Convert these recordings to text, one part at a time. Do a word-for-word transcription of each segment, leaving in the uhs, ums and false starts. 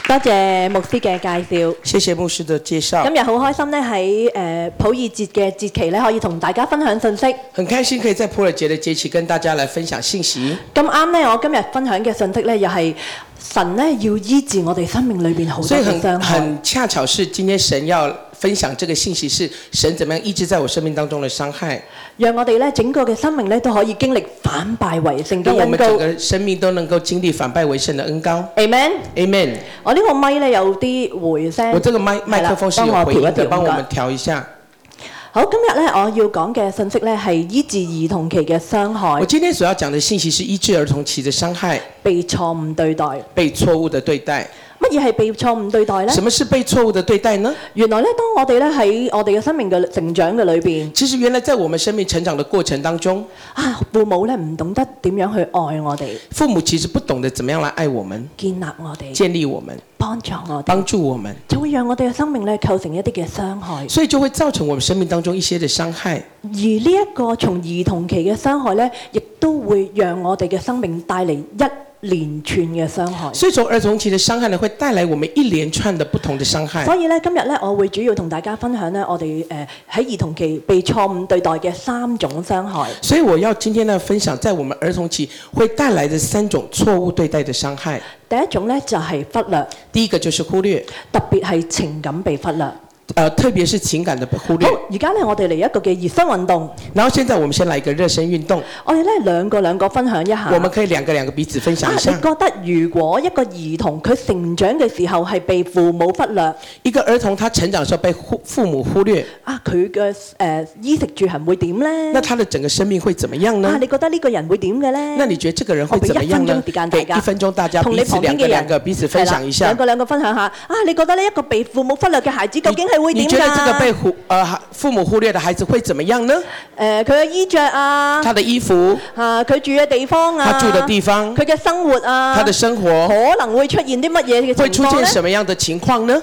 多謝牧師嘅介紹。 謝謝牧師的介紹。 今日好開心咧，喺誒普珥節嘅節期咧，可以同大家分享信息。 很開心可以在普珥節的節期跟大家來分享信息。 咁啱咧，我今日分享嘅信息咧，又係神咧要醫治我哋生命裏邊好多嘅傷害。 很恰巧是今天神要分享這個信息，是神怎麼樣醫治在我生命當中的傷害， 讓我哋咧整個嘅生命咧都可以經歷反敗為勝嘅恩膏。 讓我們整個生命都能夠經歷反敗為勝的恩膏。 Amen。 Amen。 我呢個咪咧有啲回聲。 我這個麥麥克風是有回音的，幫我們調一下。 好，今日咧我要講嘅信息咧係醫治兒童期嘅傷害。 我今天所要講的信息是醫治兒童期的傷害， 被錯誤對待， 被錯誤的對待。 乜嘢係被錯誤對待呢？ 什麼是被錯誤的對待呢？ 原來咧，當我哋咧喺我哋嘅生命嘅成長嘅裏邊， 其實原來在我們生命成長的過程當中， 啊，父母咧唔懂得點樣去愛我哋， 父母其實不懂得怎麼樣來愛我們、 建立我哋、 建立我們、 幫助我哋、 幫助我們， 就會讓我哋嘅生命咧構成一啲嘅傷害， 所以就會造成我們生命當中一些的傷害。 而呢一個從兒童期嘅傷害咧，亦都會讓我哋嘅生命帶嚟一連串嘅傷害。 所以從兒童期的傷害呢，會帶來我們一連串的不同的傷害。 所以咧，今日咧，我會主要同大家分享咧，我哋誒喺兒童期被錯誤對待嘅三種傷害。 所以我要今天呢分享，在我們兒童期會帶來的三種錯誤對待的傷害。 第一種咧就係忽略， 第一個就是忽略， 特別係情感被忽略。 呃，特別是情感的忽略。 好，而家咧我哋嚟一個嘅熱身運動。 然後現在我們先來一個熱身運動。 我哋咧兩個兩個分享一下。 我們可以兩個兩個彼此分享一下。 啊，你覺得如果一個兒童佢成長嘅時候係被父母忽略， 一個兒童他成長的時候被父母忽略， 啊，佢嘅誒衣食住行會點咧？ 那他的整個生命會怎麼樣呢？ 啊，你覺得呢個人會點嘅咧？ 那你覺得這個人會怎麼樣呢？ 給一分鐘大家彼此兩個兩個彼此分享一下。 兩個兩個分享下。啊，你覺得呢一個被父母忽略嘅孩子究竟係會點㗎？ 你覺得這個被父呃父母忽略的孩子會怎麼樣呢？ 誒，佢嘅衣着啊， 他的衣服啊，佢住嘅地方啊， 他住的地方， 佢嘅生活啊， 他的生活可能會出現啲乜嘢嘅情況呢？ 會出現什麼樣的情況呢？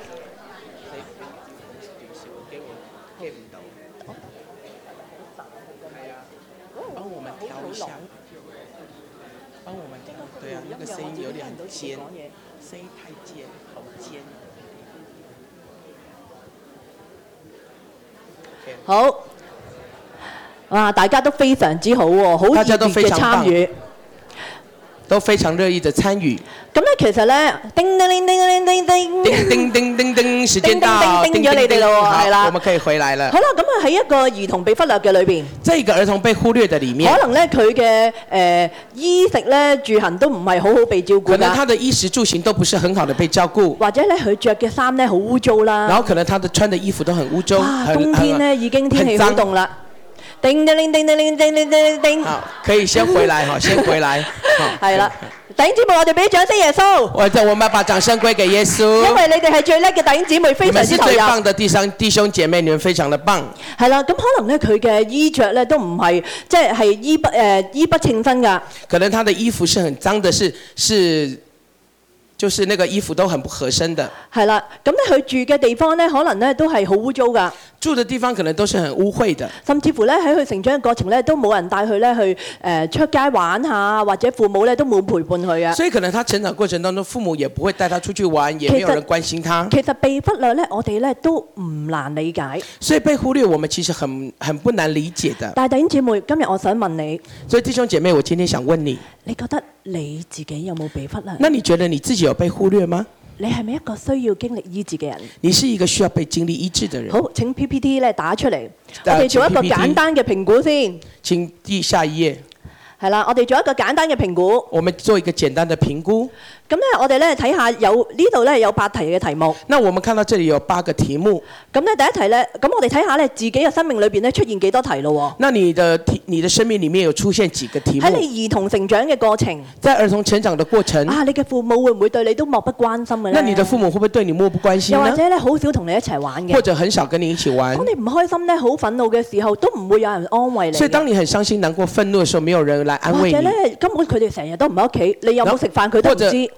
幫我們調一下，幫我們調，對啊，那個聲音有點很尖，聲音太尖，好尖。 好，哇！大家都非常之好喎，好熱烈嘅參與， 都非常熱意的參與。 咁咧，其實咧，叮叮叮叮叮叮叮， 叮叮叮叮叮，時間到， 叮咗你哋咯喎，係啦， 我們可以回來了。 好啦，咁啊喺一個兒童被忽略嘅裏邊， 在一個兒童被忽略的裡面， 可能咧佢嘅誒衣食咧住行都唔係好好被照顧㗎。 可能他的衣食住行都不是很好的被照顧， 或者咧佢着嘅衫咧好污糟啦。 然後可能他的穿的衣服都很污糟， 哇！冬天咧已經天氣好凍啦。叮叮叮叮叮叮叮叮叮。 好，可以先回來哈，先回來。 係啦，弟兄姊妹，我哋俾掌聲耶穌。 我哋我們把掌聲歸給耶穌。 因為你哋係最叻嘅弟兄姊妹，非常之投入。 你們是最棒的弟兄弟兄姐妹，你們非常的棒。 係啦，咁可能咧佢嘅衣着咧都唔係即係係衣不誒衣不稱身㗎。 可能他的衣服是很髒的，是是。就是那個衣服都很不合身的。 係啦，咁咧佢住嘅地方咧，可能咧都係好污糟㗎。 住的地方可能都是很污穢的。 甚至乎咧喺佢成長嘅過程咧，都冇人帶佢咧去誒、呃、出街玩下，或者父母咧都冇陪伴佢啊。 所以可能他成長過程當中，父母也不會帶他出去玩，也沒有人關心他。 其實，其實被忽略咧，我哋咧都唔難理解。 所以被忽略，我們其實很很不難理解的。 但係弟兄姊妹，今日我想問你， 所以弟兄姐妹，我今天想問你， 你覺得你自己有冇被忽略？ 那你覺得你自己有被忽略嗎？ 你係咪一個需要經歷醫治嘅人？ 你是一個需要被經歷醫治的人。 好，請 P P T 咧打出嚟，我哋做一個簡單嘅評估先。 請第下一頁。 係啦，我哋做一個簡單嘅評估。 我們做一個簡單的評估。 咁咧，我哋咧睇下有呢度咧有八題嘅題目。 那我們看到這裡有八個題目。 咁咧第一題咧，咁我哋睇下咧自己嘅生命裏邊咧出現幾多題咯喎。 那你的題，你的生命裡面有出現幾個題目？ 喺你兒童成長嘅過程。 在兒童成長的過程。 啊，你嘅父母會唔會對你都漠不關心嘅咧？ 那你的父母會不會對你漠不關心呢？ 又或者咧好少同你一齊玩嘅？ 或者很少跟你一起玩。 當你唔開心咧、好憤怒嘅時候，都唔會有人安慰你。 所以當你很傷心、難過、憤怒嘅時候，沒有人來安慰你。 或者咧根本佢哋成日都唔喺屋企，你有冇食飯佢都唔知。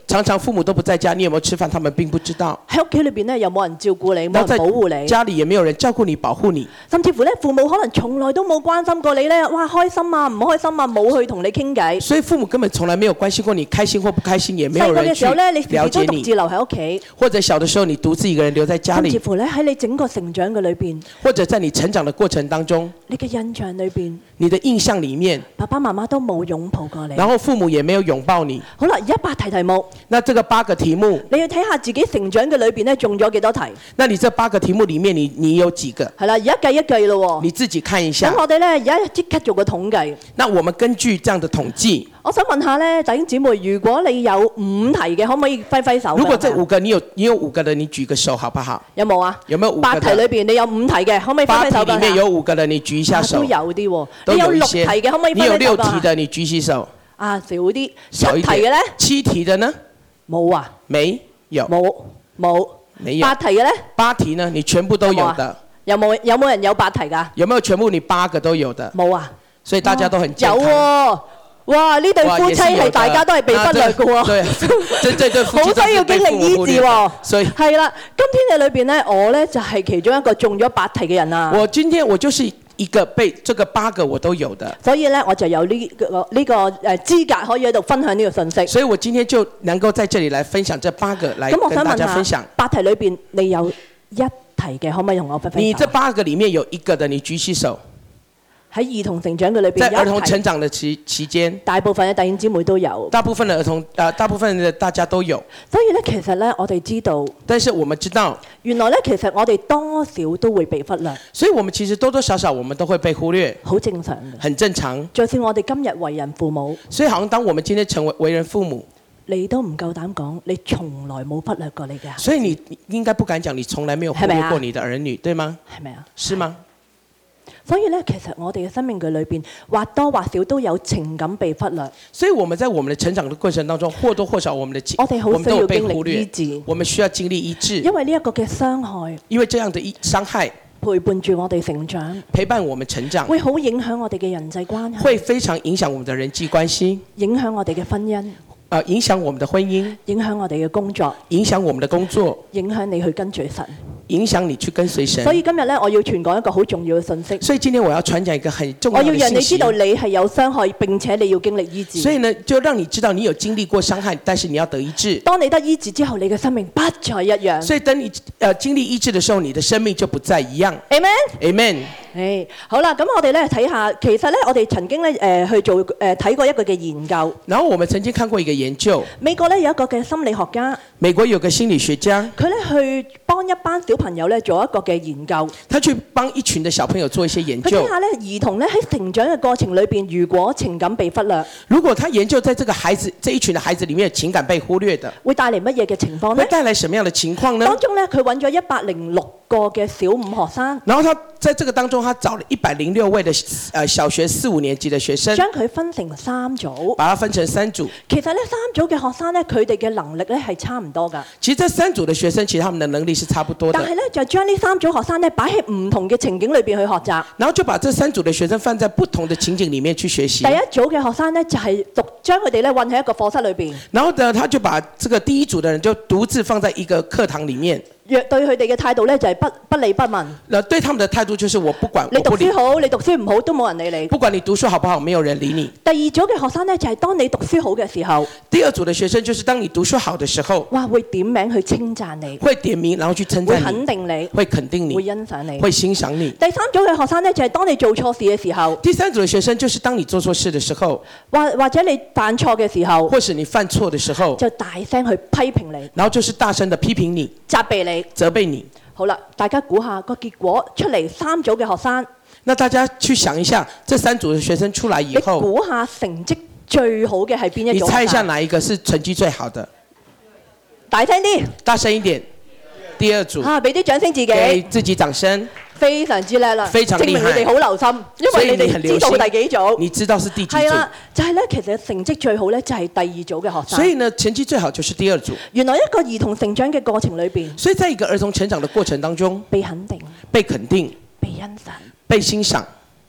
常常父母都不在家，你有沒有吃飯？他們並不知道。 喺屋企裏邊咧，有冇人照顧你，冇人然後在保護你， 家裡也沒有人照顧你、保護你。 甚至乎咧，父母可能從來都冇關心過你咧，哇，開心啊，唔開心啊，冇去同你傾偈。 所以父母根本從來沒有關心過你開心或不開心，也沒有細個人去嘅時候咧，你時了解時都獨自你。 留喺屋企， 或者小的時候你獨自一個人留在家甚至裡， 乎咧喺你整個成長嘅裏邊， 或者在你成長的過程當中， 你嘅印象裏邊， 你的印象裡面， 爸爸媽媽都冇擁抱過你。 然後父母也沒有擁抱你。 好啦，而家八題題目， 那這個八個題目， 你要睇下自己成長嘅裏邊咧中咗幾多題。 那你這八個題目裡面你，你你有幾個？ 係啦，而家計一計咯喎。 你自己看一下咁。我哋咧而家即刻做個統計。 那我們根據這樣的統計， 我想問下咧，弟兄姊妹，如果你有五題嘅，可唔可以揮揮手？ 如果這五個你有你有五個的，你舉個手好不好？ 有冇啊？ 有沒有五個八題裏的？ 邊你有五題嘅，可唔可以揮八題揮手？ 裡面有五個的，你舉一下手。 啊都有啲喎。 都你有六題有一些。 嘅，可唔可以揮你有六揮手㗎題的，你舉起手。 啊，少啲。七少一點。 題嘅咧？ 七題的呢？ 冇啊， 沒有。 冇冇。 沒有。 八題嘅咧？ 八題呢？你全部都有的。 有冇有冇人有八題㗎？ 有沒有全部你八個都有的？ 冇啊。 所以大家都很健康。 有喎。哇！呢對哇夫妻也是有的係大家都係被忽略嘅喎。 對，這這對夫妻好需要經歷醫治喎。 所以係啦，今天嘅裏邊咧，我咧就係其中一個中咗八題嘅人啊。 我今天我就是一個被這個八個我都有的。 所以咧，我就有呢個呢個誒資格可以喺度分享呢個信息。 所以我今天就能夠在這裡來分享這八個，來跟大咁我想問家分享下，。八題裏邊你有一題嘅，可唔可以同我分享？ 你這八個裡面有一個的，你舉起手。 喺兒童成長嘅裏邊在兒童有一題成長的期期間， 大部分嘅弟兄姊妹都有。 大部分的兒童，啊、大部分的大家都有。 所以咧，其實咧，我哋知道， 但是我們知道， 原來咧，其實我哋多少都會被忽略， 所以我們其實多多少少我們都會被忽略， 好正常嘅。 很正常。 就算我哋今日為人父母， 所以好像當我們今天成為為人父母， 你都唔夠膽講，你從來冇忽略過你嘅孩子， 所以你應該不敢講，你從來沒有忽略過你的兒女，對嗎？ 係咪啊？ 是嗎？ 所以咧，其實我哋嘅生命嘅裏邊，或多或少都有情感被忽略。 所以我們在我們的成長的過程當中，或多或少我們的情， 我哋好我們都有被需要經歷忽略醫治， 我們需要經歷醫治， 因為呢一個嘅傷害因為這樣的一傷害陪伴住我哋成長， 陪伴我們成長， 會好影響我哋嘅人際關係， 會非常影響我們的人際關係， 影響我哋嘅婚姻， 呃，影響我們的婚姻， 影響我哋嘅工作， 影響我們的工作， 影響你去跟隨神。 影響你去跟隨神。 所以今日咧，我要傳講一個好重要嘅信息。 所以今天我要傳講一個很重要我要的信息。 讓你知道你係有傷害，並且你要經歷醫治。 所以呢，就讓你知道你有經歷過傷害，但是你要得醫治。 當你得醫治之後，你嘅生命不再一樣。 所以等你呃經歷醫治的時候，你的生命就不再一樣。 Amen。 Amen。 誒，好啦，咁我哋咧睇下，其實咧我哋曾經咧誒、呃、去做誒睇、呃、過一個嘅研究。 然後我們曾經看過一個研究， 美國咧有一個嘅心理學家， 美國有個心理學家， 佢咧去幫一班小朋友咧做一個嘅研究。 他去幫一群的小朋友做一些研究佢睇。下咧兒童咧喺成長嘅過程裏邊，如果情感被忽略， 如果他研究在這個孩子這一群的孩子裡面情感被忽略的， 會帶嚟乜嘢嘅情況呢會？帶來什麼樣的情況呢？ 當中咧佢揾咗一百零六個嘅小五學生， 然後他在這個當中，他找了一百零六位的呃小學四五年級的學生， 將佢分成三組。 把它分成三組。 其實呢三組嘅學生咧，佢哋嘅能力咧係差唔多㗎。 其實這三組的學生，其實他們的能力是差不多的。 但係咧就將呢三組學生咧擺喺唔同嘅情景裏邊去學習。 然後就把這三組的學生放在不同的情景裡面去學習。 第一組嘅學生咧就係獨將佢哋咧韞喺一個課室裏邊， 然後呢，他就把這個第一組的人就獨自放在一個課堂裡面。 若對佢哋嘅態度咧就係不不理不問。 那對他們的態度就是我不管， 你讀我不理書，好，你讀書唔好都冇人理你。 不管你讀書好不好，沒有人理你。 第二組嘅學生咧就係當你讀書好嘅時候， 第二組的學生就是當你讀書好的時候， 哇會點名去稱讚你， 會點名，然後去稱會讚你， 肯定你， 會肯定你， 會欣賞你。 會欣賞你。 第三組嘅學生咧就係當你做錯事嘅時候， 第三組的學生就是當你做錯事的時候， 或或者你犯錯嘅時候， 或是你犯錯的時候， 就大聲去批評你、 然後就是大聲的批評你、 責備你。 責備你。 好啦，大家估下個結果出嚟，三組嘅學生， 那大家去想一下，這三組的學生出來以你後， 估下成績最好嘅係邊一組？ 你猜一下哪一個是成績最好的？ 大聲啲， 大聲一點。第二組， 啊，俾啲掌聲自給己， 自己掌聲。 非常之叻啦， 非常厲害證明你哋好留心，因為你哋知道第幾組。 你知道是第幾組？ 係啦，就係咧，其實成績最好咧就係第二組嘅學生。 所以呢，成績最好就是第二組。 原來一個兒童成長嘅過程裏邊， 所以在一個兒童成長的過程當中， 被肯定、 被肯定、 被欣賞、 被欣賞、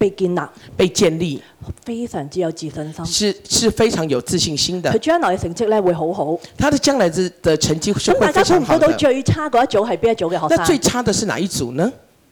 被建立、 被建立， 非常之有自信心。 是是非常有自信心佢的。 將來嘅成績咧會好好。 他的將來的的成績是咁會大家估唔估到非常好的。 最差嗰一組係邊一組嘅學那最生？ 差的是哪一組呢？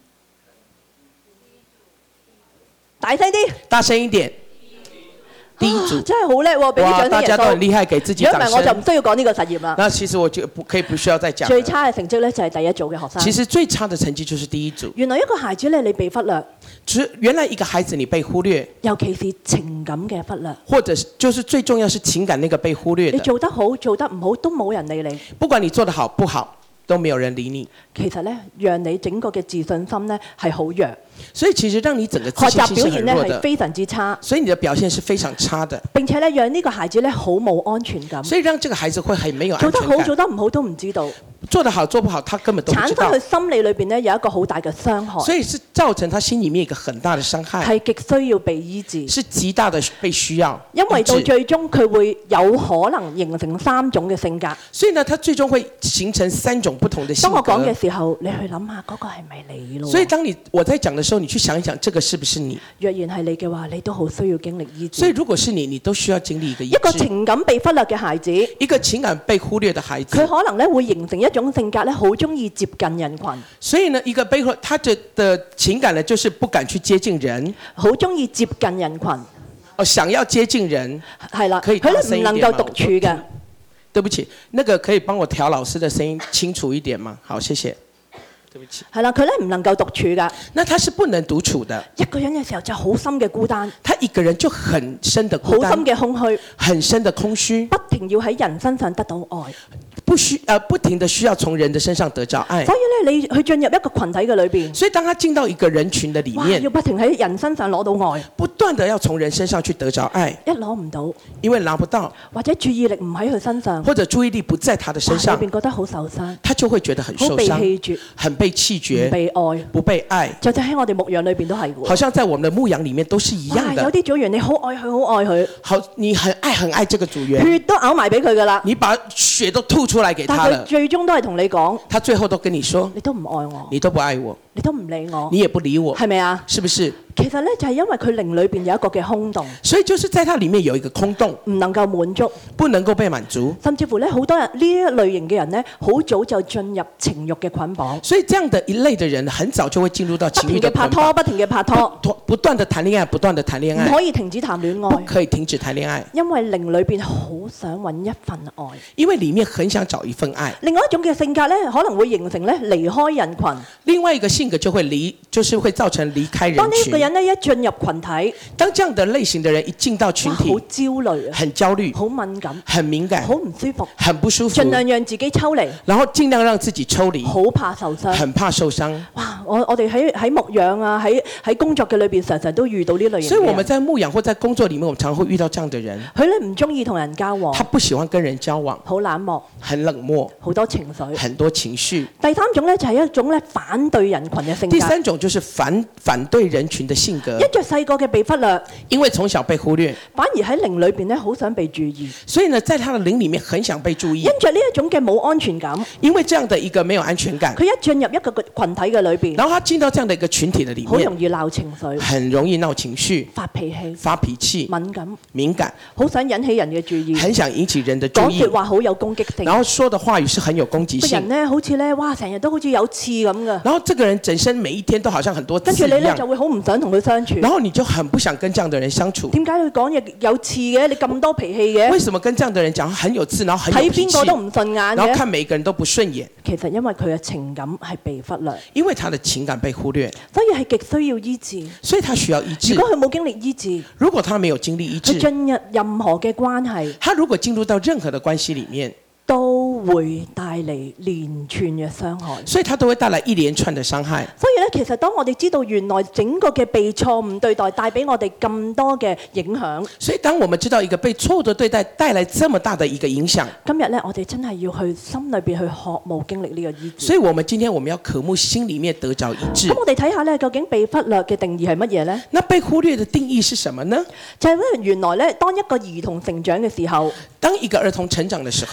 大聲啲！ 大聲一點。第一組。 真係好叻喎，俾啲哇， 掌聲耶大家都很穌。 厲害，給自己掌如果唔係我就唔聲。 需要講呢個實驗啦。 那其實我就不可以不需要再講了。 最差嘅成績咧就係第一組嘅學生。 其實最差的成績就是第一組。 原來一個孩子咧，你被忽略， 只原來一個孩子你被忽略， 尤其是情感嘅忽略。 或者是就是最重要是情感那個被忽略你的。 做得好，做得唔好，都冇人理你。 不管你做得好不好，都沒有人理你。 其實咧，讓你整個嘅自信心咧係好弱， 所以其實讓你整個自學習信心是很表現咧弱的。 係非常之差， 所以你的表現是非常差的。 並且咧讓呢個孩子咧好冇安全感。 所以讓這個孩子會很沒有安做得好， 全感。 做得唔好都唔知道， 做得好做不好，他根本都不知道產生佢。心理裏邊咧有一個好大嘅傷害， 所以是造成他心裡面一個很大的傷害， 係極需要被醫治。 是極大的被需要因為到醫治。 最終佢會有可能形成三種嘅性格。 所以呢，他最終會形成三種不同的性當我講嘅格。 時候，你去諗下嗰個係咪你咯？ 所以當你我在講的時候，你去想一想，這個是不是你？ 若然係你嘅話，你都好需要經歷醫所以治。 如果是你，你都需要經歷一個醫一個治。 情感被忽略嘅孩子， 一個情感被忽略的孩子佢，可能咧會形成一種性格咧，好中意接近人群， 所以呢，一個被忽他的的情感呢，就是不敢去接近人， 好中意接近人群， 哦，想要接近人。 係啦， 可以佢大聲一點咧唔能夠嗎獨處嘅。 對不起，那個可以幫我調老師的聲音清楚一點嗎？好，謝謝。對不起， 係啦，佢咧唔能夠獨處㗎。 那他是不能獨處的， 一個人嘅時候就好深嘅孤單， 他一個人就很深的好孤單深，嘅空虛， 很深的空虛， 不停要喺人身上得到愛。 不需呃不停的需要從人的身上得着愛。 所以咧，你去進入一個群體嘅裏邊， 所以當他進到一個人群的裡哇， 面要，不停喺人身上攞到愛， 不斷的要從人身上去得着愛， 一攞唔到， 因為拿不到， 或者注意力唔喺佢身上， 或者注意力不在他的身哇上裏，邊覺得好受傷， 他就會覺得很好被受傷， 棄絕， 很被棄唔絕， 被愛。 不被愛， 就就喺我哋牧養裏邊都係好喎。 像在我們的牧養裡面都是一樣哇有的。 啲組員你好愛佢，好愛佢， 好，你很愛很愛這個組員， 血都嘔埋俾佢噶啦， 你把血都吐出來給但係佢他了， 最終都係同你講， 他最後都跟你說， 你都唔愛我， 你都不愛我， 你都唔理我， 你也不理我， 係咪啊？ 是不是？ 其實咧就係因為佢靈裏邊有一個嘅空洞， 所以就是在他裡面有一個空洞， 唔能夠滿足， 不能夠被滿足。 甚至乎咧好多人呢一類型嘅人咧，好早就進入情慾嘅捆綁， 所以這樣的一類的人，很早就會進入到不停情慾的捆嘅拍拖， 綁， 不停嘅拍拖， 不不斷的談戀愛，不斷的談戀唔愛， 可以停止談戀不愛， 可以停止談戀愛， 因為靈裏邊好想揾一份愛。 因為裡面很想找一份愛。 另外一種嘅性格咧，可能會形成咧離開人群。 另外一個性格就會離，就是會造成離開人當呢一個群。 人咧一進入群體， 當這樣的類型的人一進到群哇，好體， 焦慮啊， 很焦慮， 好敏感， 很敏感好，唔舒服， 很不舒服盡，量讓自己抽離， 然後盡量讓自己抽離， 好怕受傷。 很怕受傷。 哇！我我哋喺喺牧養啊，喺喺工作嘅裏邊，常常都遇到呢類型所以我們嘅人。 在牧養或在工作裡面，我們常常會遇到這樣的人， 佢咧唔中意同人交往他，不喜歡跟人交往， 好冷漠， 很冷漠， 好多情緒。 很多情緒。 第三種咧就係一種咧反對人群嘅性第格。 三種就是反反對人群的性格， 因着細個嘅被忽略， 因為從小被忽略， 反而喺靈裏邊咧好想被注意。 所以呢，在他的靈裡面很想被注意因。着呢一種嘅冇安全感， 因為這樣的一個沒有安全感， 佢一進入一個群體嘅裏邊， 然後他進到這樣的一個群體的裡面， 好容易鬧情緒、 很容易鬧情緒、 發脾氣、 發脾氣、 敏感， 敏感， 好想引起人嘅注意， 很想引起人的注講意説，話好有攻擊性。 然後說的話語是很有攻擊性。 個人咧好似咧，哇，成日都好似有刺咁嘅， 然後這個人整身每一天都好像很多刺一跟住你咧就樣， 會好唔想同佢相處。 然後你就很不想跟這樣的人相處。 點解佢講嘢有刺嘅？你咁多脾氣嘅為，什麼跟這樣的人講話很有刺，然後很有睇脾氣， 邊個都唔順眼然後嘅？ 看每個人都不順眼？ 其實因為佢嘅情感係被忽略， 因為他的情感被忽略， 所以係極需要醫治。 所以他需要醫治如。果佢冇經歷醫治， 如果他沒有經歷醫治， 佢進入任何嘅關係， 他如果進入到任何的關係裡面， 都會帶嚟連串嘅傷害。 所以他都會帶來一連串的傷害。 所以咧，其實當我哋知道原來整個嘅被錯誤對待帶俾我哋咁多嘅影響， 所以當我們知道一個被錯誤的對待帶來這麼大的一個影響， 今日咧我哋真係要去心裏邊去渴慕經歷呢個醫治。 所以我們今天我們要渴慕心裡面得着醫治咁。我哋睇下咧，究竟被忽略嘅定義係乜嘢呢？ 那被忽略的定義是什麼呢？ 就係咧，原來咧，當一個兒童成長嘅時候， 當一個兒童成長的時候， 無論佢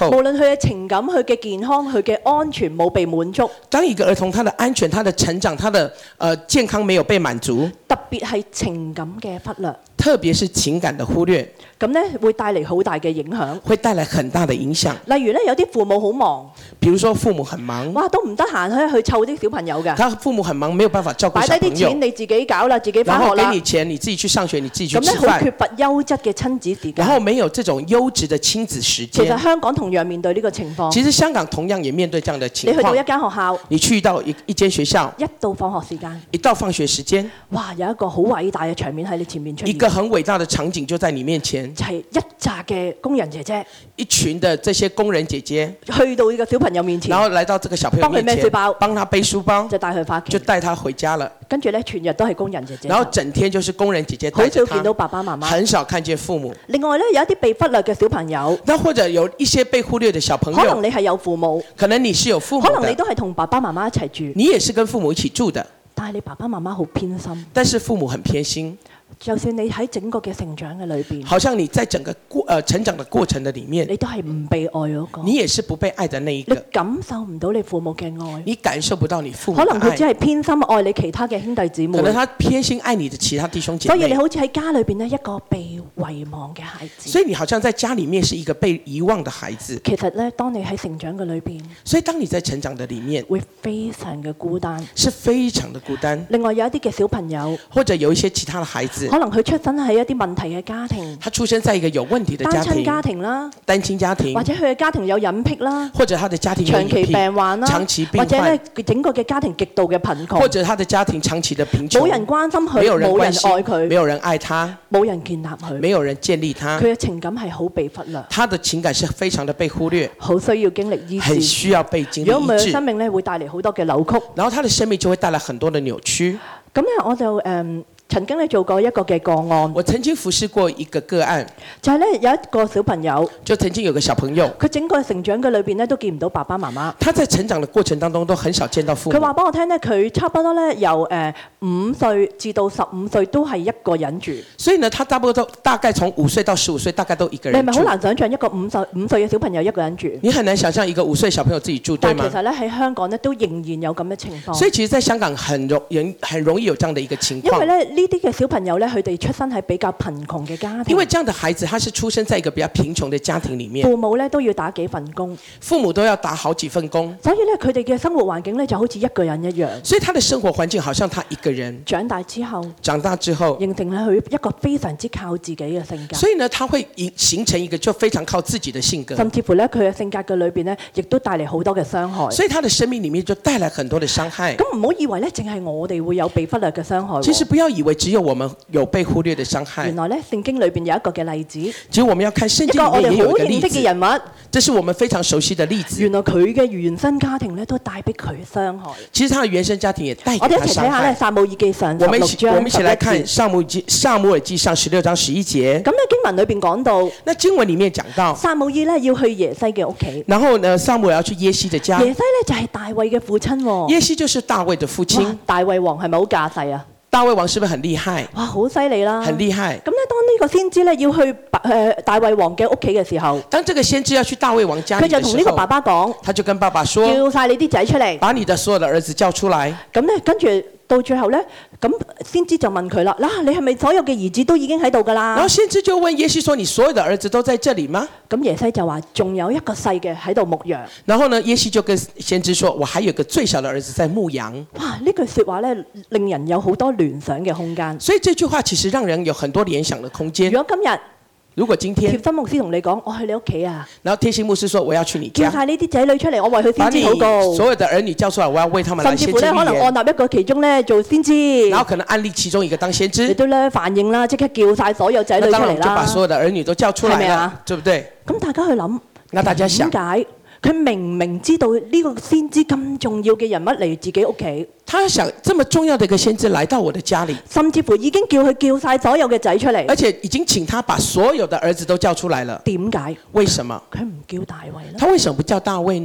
佢嘅情感、佢嘅健康、佢嘅安全冇被滿足， 當一個兒童他的安全、他的成長、他的呃健康沒有被滿足， 特別係情感嘅忽略， 特別是情感的忽略， 咁呢會帶嚟好大嘅影響。 會帶來很大的影響。 例如呢，有啲父母好忙， 比如說父母很忙， 哇都唔得閒去去湊啲小朋友㗎， 他父母很忙，沒有辦法照顧擺小朋友低啲錢，你自己搞啦，自己返學啦然後給你，錢，你自己去上學，你自己去咁吃飯咧好缺，乏優質嘅親子時間。 然後沒有這種優質的親子時其實間。 香港同樣面對呢個情況。 其實香港同樣也面對這樣的情你去到一況。 間學校， 你去到一一間學校， 一到放學時間， 一到放學時間， 哇有一個好偉大嘅場面喺你前面出現， 一個很偉大的場景就在你面前， 就係一紮嘅工人姐姐一群的這些工人姐姐， 去到呢個小朋友面前， 然後來到這個小朋友面幫佢孭書前， 包幫他背書包， 就帶佢翻屋企， 就帶他回家了。 跟住咧全日都係工人姐姐， 然後整天就是工人姐姐好帶着他， 少見到爸爸媽媽。 很少看見父母。 另外咧有一啲被忽略嘅小朋友， 那或者有一些被忽略的小朋友， 可能你係有父母， 可能你是有父母的， 可能你都係同爸爸媽媽一齊住， 你也是跟父母一起住的， 但係你爸爸媽媽好偏心。 但是父母很偏心， 就算你喺整個嘅成長嘅裏邊， 好像你在整個過呃成長的過程的裡面， 你都係唔被愛嗰個， 你也是不被愛的那一你個， 感受唔到你父母嘅愛。 你感受不到你父母可的愛， 能佢只係偏心愛你其他嘅兄弟姊妹可，能他偏心愛你的其他弟兄姐妹， 所以你好似喺家裏邊呢一個被遺忘嘅孩子。 所以你好像在家裡面是一個被遺忘的孩子。 其實呢，當你喺成長嘅裏邊， 所以當你在成長的裡面， 會非常嘅孤單。 是非常的孤單， 另外有一啲嘅小朋友， 或者有一些其他的孩子， 可能佢出生喺一啲問題嘅家庭， 他出生在一個有問題的家單親庭， 家庭啦， 單親家庭或，者佢嘅家庭有隱僻啦， 或者他的家庭有長期隱蔽病患啦， 長期病或者患咧整個嘅家庭極度嘅貧窮， 或者他的家庭長期的貧窮， 冇人關心佢， 沒有人冇人關心，沒愛佢， 有人愛他， 冇人建立佢， 沒有人建立他， 佢嘅情感係好被忽略， 他的情感是非常的被忽略， 好需要經歷醫治。 很需要被經如果唔係，佢歷醫治生，命咧會帶嚟好多嘅扭曲。 然後他的生命就會帶來很多的扭曲。 咁咧，我就誒、嗯、曾經咧做過一個嘅個案， 我曾經服侍過一個個案， 就係咧有一個小朋友， 就曾經有個小朋友， 佢整個成長嘅裏邊咧都見唔到爸爸媽媽。 他在成長的過程當中都很少見到父母。 佢話俾我聽咧，佢差不多咧由誒五歲至到十五歲都係一個人住。 所以呢，他大部分都大概從五歲到十五歲，大概都一個人住你係咪好。難想像一個五歲五歲嘅小朋友一個人住？ 你很難想象一個五歲小朋友自己住，對嗎但其？實咧喺香港咧都仍然有咁嘅情況。 所以其實在香港很容人很容易有這樣的一個情況， 因為咧呢啲嘅小朋友咧，佢哋出生喺比較貧窮嘅家庭， 因為這樣的孩子他是出生在一個比較貧窮的家庭裡面， 父母咧都要打幾份工， 父母都要打好幾份工， 所以咧佢哋嘅生活環境咧就好似一個人一樣。 所以他的生活環境好像他一個人。 長大之後， 長大之後， 形成咧佢一個非常之靠自己嘅性格， 所以呢，他會形形成一個就非常靠自己的性格， 甚至乎咧佢嘅性格嘅裏邊咧，亦都帶嚟好多嘅傷害。 所以他的生命裡面就帶來很多的傷害。 咁唔好以為咧，淨係我哋會有被忽略嘅傷害喎。 其實不要以為只有我們有被忽略的傷害原，來咧聖經裏邊有一個嘅例子，一其實我們要看聖經個我哋裡面也有好認識嘅一個例子， 人物， 這是我們非常熟悉的例子。 原來佢嘅原生家庭咧都帶俾佢傷害。 其實他的原生家庭也帶給我哋一他傷齊睇下咧《 害。 撒母耳記上》十我們一起， 六章我們一起來看十一節。 撒母記撒母耳記上十六章十一節。 咁咧經文裏邊講到， 那經文裡面講到， 撒母耳咧要去耶西嘅屋企， 然後呢，撒母耳要去耶西的家， 耶西咧就係大衛嘅父親喎。 耶西就是大衛的父親哇。大衛王係咪好架勢啊？ 大衛王是不是很厲害？ 哇，好犀利啦！ 很厲害。 咁咧，當呢個先知咧要去誒、呃、大衛王嘅屋企嘅時候， 當這個先知要去大衛王家裡佢就的時候， 同呢個爸爸講， 他就跟爸爸說， 叫晒你啲仔出嚟。 把你的所有的兒子叫出來。 咁咧，跟住到最後咧，咁先知就問佢啦：嗱，你係咪所有嘅兒子都已經喺度㗎啦然後？先知就問耶西說：你所有的兒子都在這裡嗎？ 咁耶西就話：仲有一個細嘅喺度牧羊。 然後呢，耶西就跟先知說：我還有一個最小的兒子在牧羊。 哇！呢句説話咧，令人有好多聯想嘅空間。 所以這句話其實讓人有很多聯想的空間。 如果今日如果今天貼，心牧師同你講：我去你屋企啊， 然後貼心牧師說：我要去你家， 叫晒呢啲仔女出嚟，我為佢把你先知禱告。 所有的兒女叫出來，我要為他們來先知甚至乎咧，可能預言。 按立一個其中咧做先知， 然後可能安立其中一個當先你知， 都咧反應啦，即刻叫晒所有仔女出嚟那當然我們就把啦。 所有的兒女都叫出來了係咪啊， 對不對？ 咁大家去諗， 那大家想點解佢明明知道呢個先知咁重要嘅人物嚟自己屋企， 他想這麼重要的一個先知來到我的家裡， 甚至乎已經叫佢叫晒所有嘅仔出嚟， 而且已經請他把所有的兒子都叫出來了。 點解為什麼？ 佢唔叫大衛咧？ 他為什麼不叫大衛呢？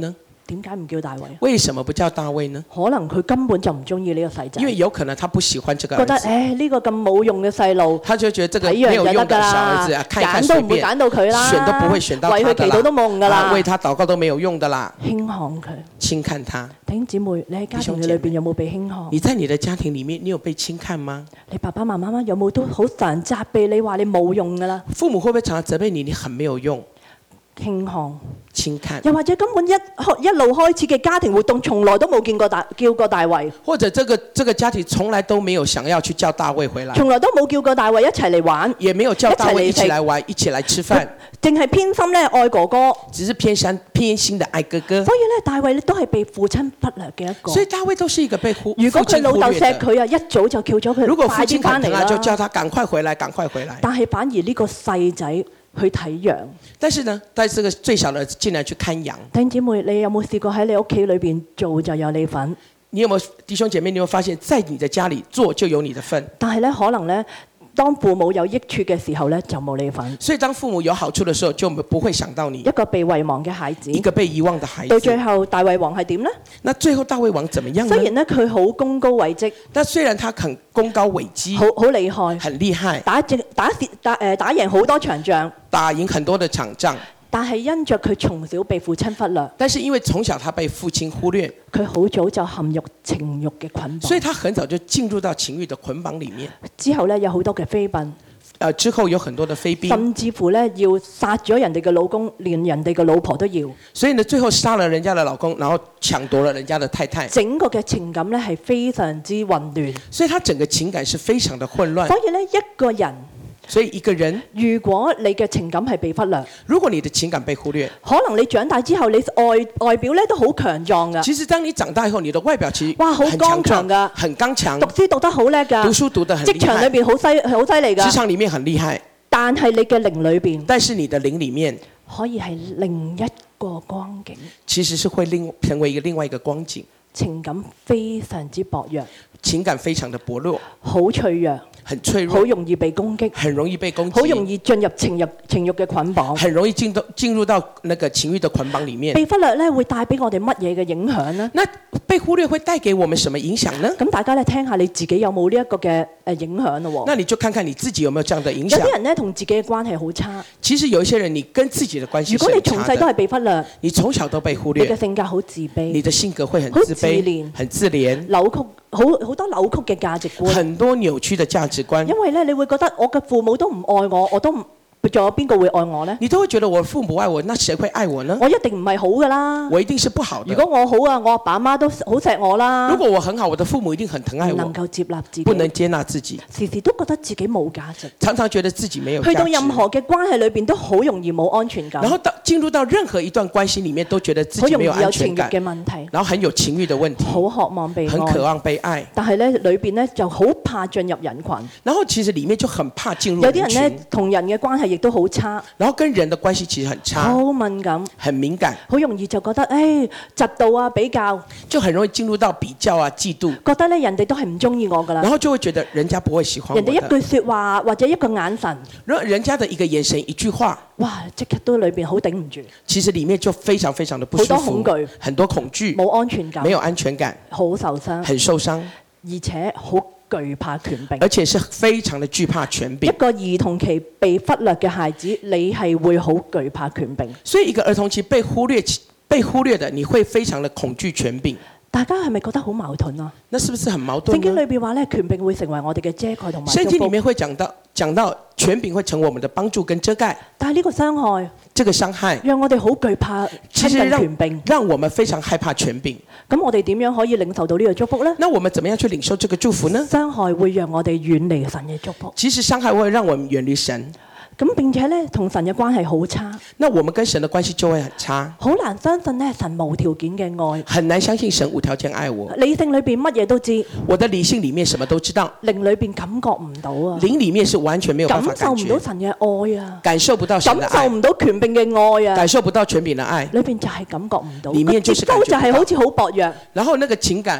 點解唔叫大衛？ 為什麼不叫大衛呢？ 可能佢根本就唔中意呢個細仔， 因為有可能他不喜歡這個覺得兒子， 誒呢個咁冇用嘅細路， 他就覺得這個睇樣沒有用的就得㗎小兒子啊， 啦， 看一看揀都唔會隨便， 揀到佢啦， 選都不會選到為佢他的啦， 祈禱都冇用㗎啊啦， 為他禱告都沒有用的啦， 輕看佢。 輕看他。 弟兄姊妹，你喺家庭嘅裏邊有冇被輕看？ 你在你的家庭裡面，你有被輕看嗎？ 你爸爸媽媽有冇都好常責備你話你冇用㗎啦？ 父母會不會常常責備你，你很沒有用？ 輕看， 輕看， 又或者根本一一路開始嘅家庭活動，從來都冇見過大叫過大衛， 或者這個這個家庭從來都沒有想要去叫大衛回來， 從來都冇叫過大衛一齊嚟玩， 也沒有叫大衛一起來玩，一起來吃飯， 淨係偏心咧愛哥哥， 只是偏心偏心的愛哥哥。 所以咧大衛咧都係被父親忽略嘅一個。 所以大衛都是一個被忽如果佢老豆錫錫佢啊，一早就叫咗如果父佢快啲親疼他， 翻嚟啦。 就叫他趕快回來，趕快回來。 但係反而呢個細仔去睇羊。 但是呢，但係這個最小的竟然去看羊。 弟兄姊妹，你有冇試過喺你屋企裏邊做就有你份？ 你有冇弟兄姐妹？你有冇發現，在你的家裡做就有你的份？ 但係咧，可能咧，當父母有益處嘅時候咧，就冇你份。 所以當父母有好處的時候，就不會想到你。 一個被遺忘嘅孩子， 一個被遺忘的孩子。 到最後大衛王係點呢？ 那最後大衛王怎麼樣呢？ 雖然咧佢好功高偉績， 但雖然他很功高偉績， 好好厲害， 很厲害， 打正打打誒打贏好多場仗， 打贏很多的場仗。 但係因着佢從小被父親忽略， 但是因為從小他被父親忽略， 佢好早就陷入情慾嘅捆綁， 所以他很早就進入到情慾的捆綁裡面。 之後咧有好多嘅妃嬪， 呃，之後有很多的妃嬪， 甚至乎咧要殺咗人哋嘅老公，連人哋嘅老婆都要。 所以呢，最後殺了人家的老公，然後搶奪了人家的太太。 整個嘅情感咧係非常之混亂， 所以他整個情感是非常的混亂。 所以咧一個人， 所以一個人， 如果你嘅情感係被忽略， 如果你的情感被忽略， 可能你長大之後，你外外表咧都好強壯噶。 其實當你長大以後，你的外表其實哇好很剛強㗎很剛強， 讀書讀得好叻㗎， 讀書讀得很厲害， 職場裏邊好犀好犀利㗎。 職場裡面很厲害， 但係你嘅靈裏邊， 但是你的靈裡面可以係另一個光景， 其實是會另成為一個另外一個光景， 情感非常之薄弱， 情感非常的薄弱， 好脆弱， 很脆弱， 好容易被攻擊， 很容易被攻擊， 好容易進入情慾情慾嘅捆綁， 很容易進到進入到那個情慾的捆綁裡面。 被忽略咧會帶俾我哋乜嘢嘅影響呢？ 那被忽略會帶給我們什麼影響呢？ 咁大家咧聽下你自己有冇呢一個嘅誒影響咯喎。 那你就看看你自己有沒有這樣的影有啲響。 人咧同自己嘅關係好差， 其實有一些人，你跟自己的關係如果你是很差從細都係的， 被忽略， 你從小都被忽你嘅略， 性格好自你卑、 的性格會很好自卑、 自憐很自憐， 扭曲，好好多扭曲嘅價值觀。 很多扭曲的價值觀因。為咧，你會覺得我嘅父母都唔愛我，我都唔，仲有邊個會愛我呢？ 你都會覺得我父母愛我，那誰會愛我呢？ 我一定唔係好噶啦。 我一定是不好的。 如果我好啊，我阿爸阿媽都好錫我啦。 如果我很好，我的父母一定很疼愛我唔能，夠接納自己， 不能接納自己， 時時都覺得自己冇價值， 常常覺得自己沒有去到價值。 任何嘅關係裏邊都好容易冇安全感， 然後到進入到任何一段關係裡面，都覺得自好容易己沒有安有情慾全感， 嘅問題， 然後很有情慾的問題， 好渴望被很渴愛， 望被愛。 但係咧裏邊咧就好怕進入人群。 然後其實裡面就很怕進入人有啲人咧群， 同人嘅關係亦都好差， 然後跟人的關係其實很差， 好敏感， 很敏感， 好容易就覺得誒嫉妒啊比較， 就很容易進入到比較啊、嫉妒， 覺得咧人哋都係唔中意我噶啦然。後就會覺得人家不會喜歡我人哋一的。 句説話或者一個眼神， 然後人家的一個眼神、一句話， 哇！即刻都裏邊好頂唔住， 其實裡面就非常非常的不舒服， 好多恐懼很多恐懼， 冇安全感， 沒有安全感， 好受傷， 很受傷， 而且好懼怕權柄。 而且是非常的懼怕權一柄。 個兒童期被忽略嘅孩子，你係會好懼怕權柄。 所以一個兒童期被忽略、被忽略的，你會非常的恐懼權柄。 大家係咪覺得好矛盾啊？ 那是不是很矛盾聖經裏呢？ 邊話咧，權柄會成為我哋嘅遮蓋同埋祝福， 聖經裡面會講到，講到權柄會成為我們的幫助跟遮蓋。 但係呢個傷害這個傷害讓我哋好懼怕親近其實讓權柄。 讓我們非常害怕權柄。 咁我哋點樣可以領受到呢個祝福呢？ 那我們怎麼樣去領受這個祝福呢？ 傷害會讓我哋遠離神嘅祝福。 其實傷害會讓我們遠離神， 咁並且咧，同神嘅關係好差， 那我們跟神的關係就會很差， 好難相信咧神無條件嘅愛。 很難相信神無條件愛我。 理性裏邊乜嘢都知， 我的理性裡面什麼都知道， 靈裏邊感覺唔到啊， 靈裡面是完全沒有辦法感受感覺， 唔到神嘅愛啊， 感受不到神的愛， 感受唔到權柄嘅愛啊， 感受不到權柄的愛， 裏邊就係感覺唔到， 裡面就是個接收就係感覺不到好似好薄弱， 然後那個情感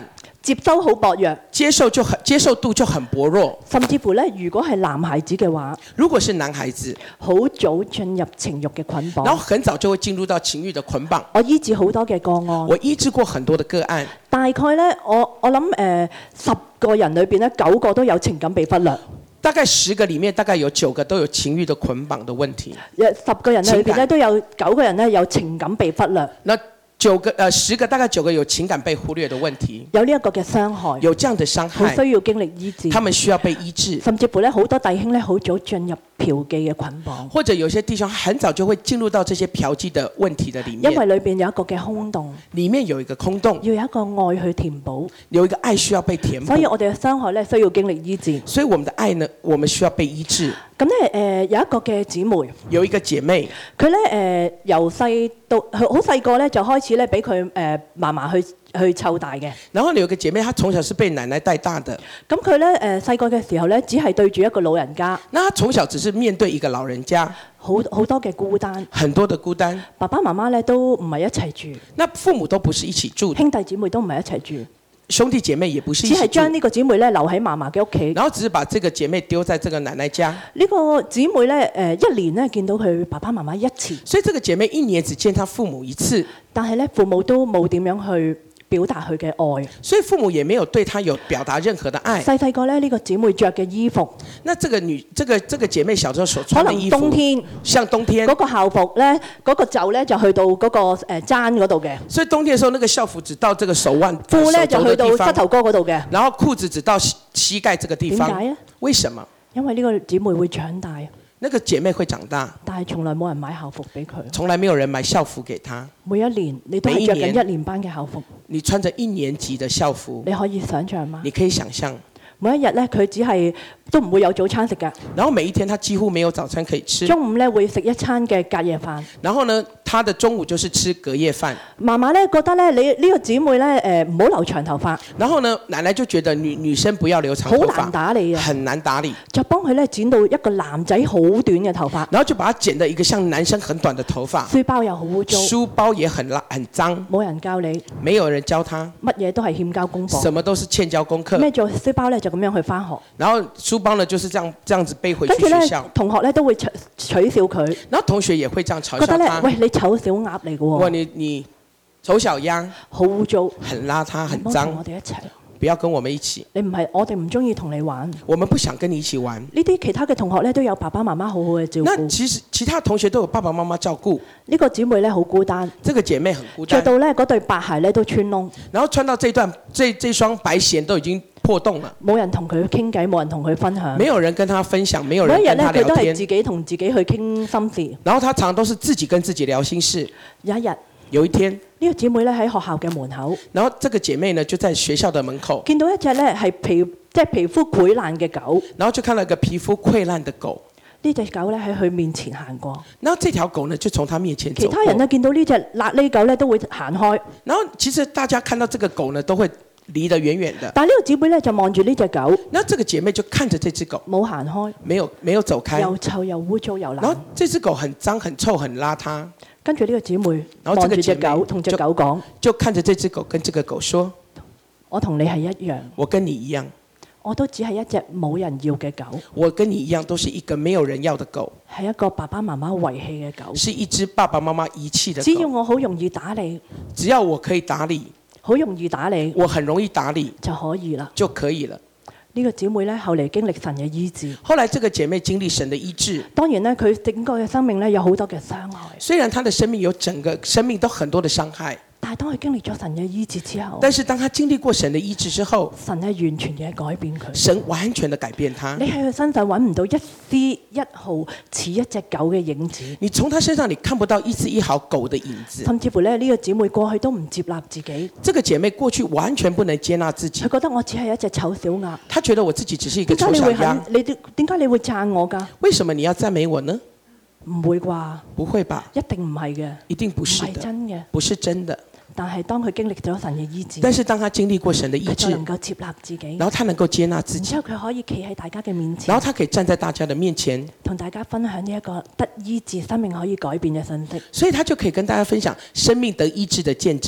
接收好薄弱， 接受就很接受度就很薄弱。 甚至乎咧，如果係男孩子嘅話， 如果是男孩子， 好早進入情慾嘅捆綁。 然後很早就會進入到情慾的捆綁。 我醫治好多嘅個案， 我醫治過很多的個案， 大概咧，我我諗誒十個人裏邊咧，九個都有情感被忽略。 大概十個裡面，大概有九個都有情慾的捆綁的問題。 十個人裏邊咧，都有九個人咧有情感被忽略。 那九個呃十個大概九個有情感被忽略的問題， 有呢一個嘅傷害， 有這樣的傷害， 好需要經歷醫治。 他們需要被醫治。 甚至乎咧，好多弟兄咧好早進入嫖妓嘅捆綁， 或者有些弟兄很早就會進入到這些嫖妓的問題的裡面， 因為裏邊有一個嘅空洞， 裡面有一個空洞， 要有一個愛去填補， 有一個愛需要被填補。 所以我哋嘅傷害咧需要經歷醫治。 所以我們的愛呢，我們需要被醫治。 咁咧誒有一個嘅姊妹， 有一個姐妹， 佢咧誒由細到佢好細個咧就開始咧俾佢誒嫲嫲去去湊大嘅。 然後有個姐妹，她從小是被奶奶帶大的。 咁佢咧誒細個嘅時候咧，只係對住一個老人家。 那她從小只是面對一個老人家， 好好多嘅孤單， 很多的孤單。 爸爸媽媽咧都唔係一齊住， 那父母都不是一起住， 兄弟姊妹都唔係一齊住。 兄弟姐妹也不是一起住， 只係將呢個姊妹咧留喺嫲嫲嘅屋企， 然後只是把這個姐妹丟在這個奶奶家。 呢個姊妹咧誒一年咧見到佢爸爸媽媽一次， 所以這個姐妹一年只見她父母一次， 但係咧父母都冇點樣去表達佢嘅愛， 所以父母也沒有對她有表達任何的愛。 細細個咧呢個姊妹着嘅衣服， 那這個女這個這個姐妹小時候所可能穿的衣服， 冬天像冬天嗰個校服咧，嗰個袖咧就去到嗰個誒踭嗰度嘅， 所以冬天嘅時候，那個校服只到這個手腕， 褲咧就去到手肘的地方膝頭哥嗰度嘅。 然後褲子只到膝膝蓋這個地方。 點解咧？ 為什麼？ 因為呢個姊妹會長大， 那個姐妹會長大， 但係從來冇人買校服俾佢。 從來沒有人買校服給她。 每一年你都係着緊一年班嘅校服， 你穿着一年級的校服， 你可以想象嗎？ 你可以想象。 每一日咧，佢只係都唔會有早餐食㗎。 然後每一天，他幾乎沒有早餐可以吃。 中午咧會食一餐嘅隔夜飯。 然後呢，他的中午就是吃隔夜飯。 嫲嫲咧覺得咧，你呢個姊妹咧誒唔好留長頭髮。 然後呢，奶奶就覺得女女生不要留長頭髮， 好難打理啊， 很難打理。 就幫佢咧剪到一個男仔好短嘅頭髮。 然後就把它剪得一個像男生很短的頭髮。 書包又好污糟。 書包也很爛很髒。 冇人教你。 沒有人教他。 乜嘢都係欠交功課。 什麼都是欠交功課。 咩做書包咧就咁樣去返學。 然後書包呢就是這樣這樣子背回去學校。 同學咧都會取取笑佢。 然後同學也會這樣嘲笑他。 覺得咧，喂，你醜小鴨嚟㗎喎。 哇，你你醜小鴨。 好污糟。 很邋遢，很髒。 唔好同我哋一齊。 不要跟我們一起。 你唔係，我哋唔中意同你玩。 我們不想跟你一起玩。 呢啲其他嘅同學咧都有爸爸媽媽好好嘅照顧。 那其實其他同學都有爸爸媽媽照顧。 呢個姊妹咧好孤單。 這個姐妹很孤單。 着到咧嗰對白鞋咧都穿窿。 然後穿到這段這這雙白鞋都已經破洞了。 冇人同佢傾偈，冇人同佢分享。 沒有人跟他分享，沒有人跟他聊天。 每一日咧佢都係自己同自己去傾心事。 然後他常常都是自己跟自己聊心事。 有一日。 有一天， 呢個姊妹咧喺學校嘅門口， 然後這個姐妹呢就在學校的門口， 見到一隻咧係皮即係皮膚潰爛嘅狗， 然後就看到一個皮膚潰爛的狗。 呢隻狗咧喺佢面前行過， 然後這條狗呢就從他面前走過。 其他人呢見到呢隻瘌痢狗咧都會行開。 然後其實大家看到這個狗呢都會離得遠遠的。 但係呢個姊妹咧就望住呢隻狗， 那這個姐妹就看着這隻狗， 冇行開， 沒有沒有走開， 又臭又污糟又爛。 然後這隻狗很髒、很臭、很邋遢。 跟住呢個姊妹望住隻狗，同隻狗講， 就看着這隻狗跟這個狗說： 我同你係一樣， 我跟你一樣， 我都只係一隻冇人要嘅狗。 我跟你一樣，都是一個沒有人要的狗， 係一個爸爸媽媽遺棄嘅狗， 是一隻爸爸媽媽遺棄的狗。 只要我好容易打理， 只要我可以打理， 好容易打理， 我很容易打理就可以啦， 就可以了。 呢個姊妹咧，後嚟經歷神嘅醫治。 後來這個姐妹經歷神的醫治。 當然咧，佢整個嘅生命咧有好多嘅傷害。 雖然她的生命有整個生命都很多的傷害， 但係當佢經歷咗神嘅醫治之後， 但是當她經歷過神的醫治之後， 神係完全嘅改變佢。 神完全的改變她。 你喺佢身上揾唔到一絲一毫似一隻狗嘅影子。 你從她身上你看不到一絲一毫狗的影子。 甚至乎咧，呢個姊妹過去都唔接納自己。 這個姐妹過去完全不能接納自己。 佢覺得我只係一隻醜小鴨。 她覺得我自己只是一個醜小鴨。 點解你會肯？你點解你會讚我㗎？ 為什麼你要讚美我呢？ 唔會啩？ 不會吧？ 一定唔係嘅。 一定不是的。 唔係真嘅。 不是真的。 但係當佢經歷咗神嘅醫治， 但是當他經歷過神的醫治， 佢就能夠接納自己， 然後他能夠接納自己， 然之後佢可以企喺大家嘅面前， 然後他可以站在大家的面前， 同大家分享呢一個得醫治、生命可以改變嘅信息。 所以他就可以跟大家分享生命得醫治的見證。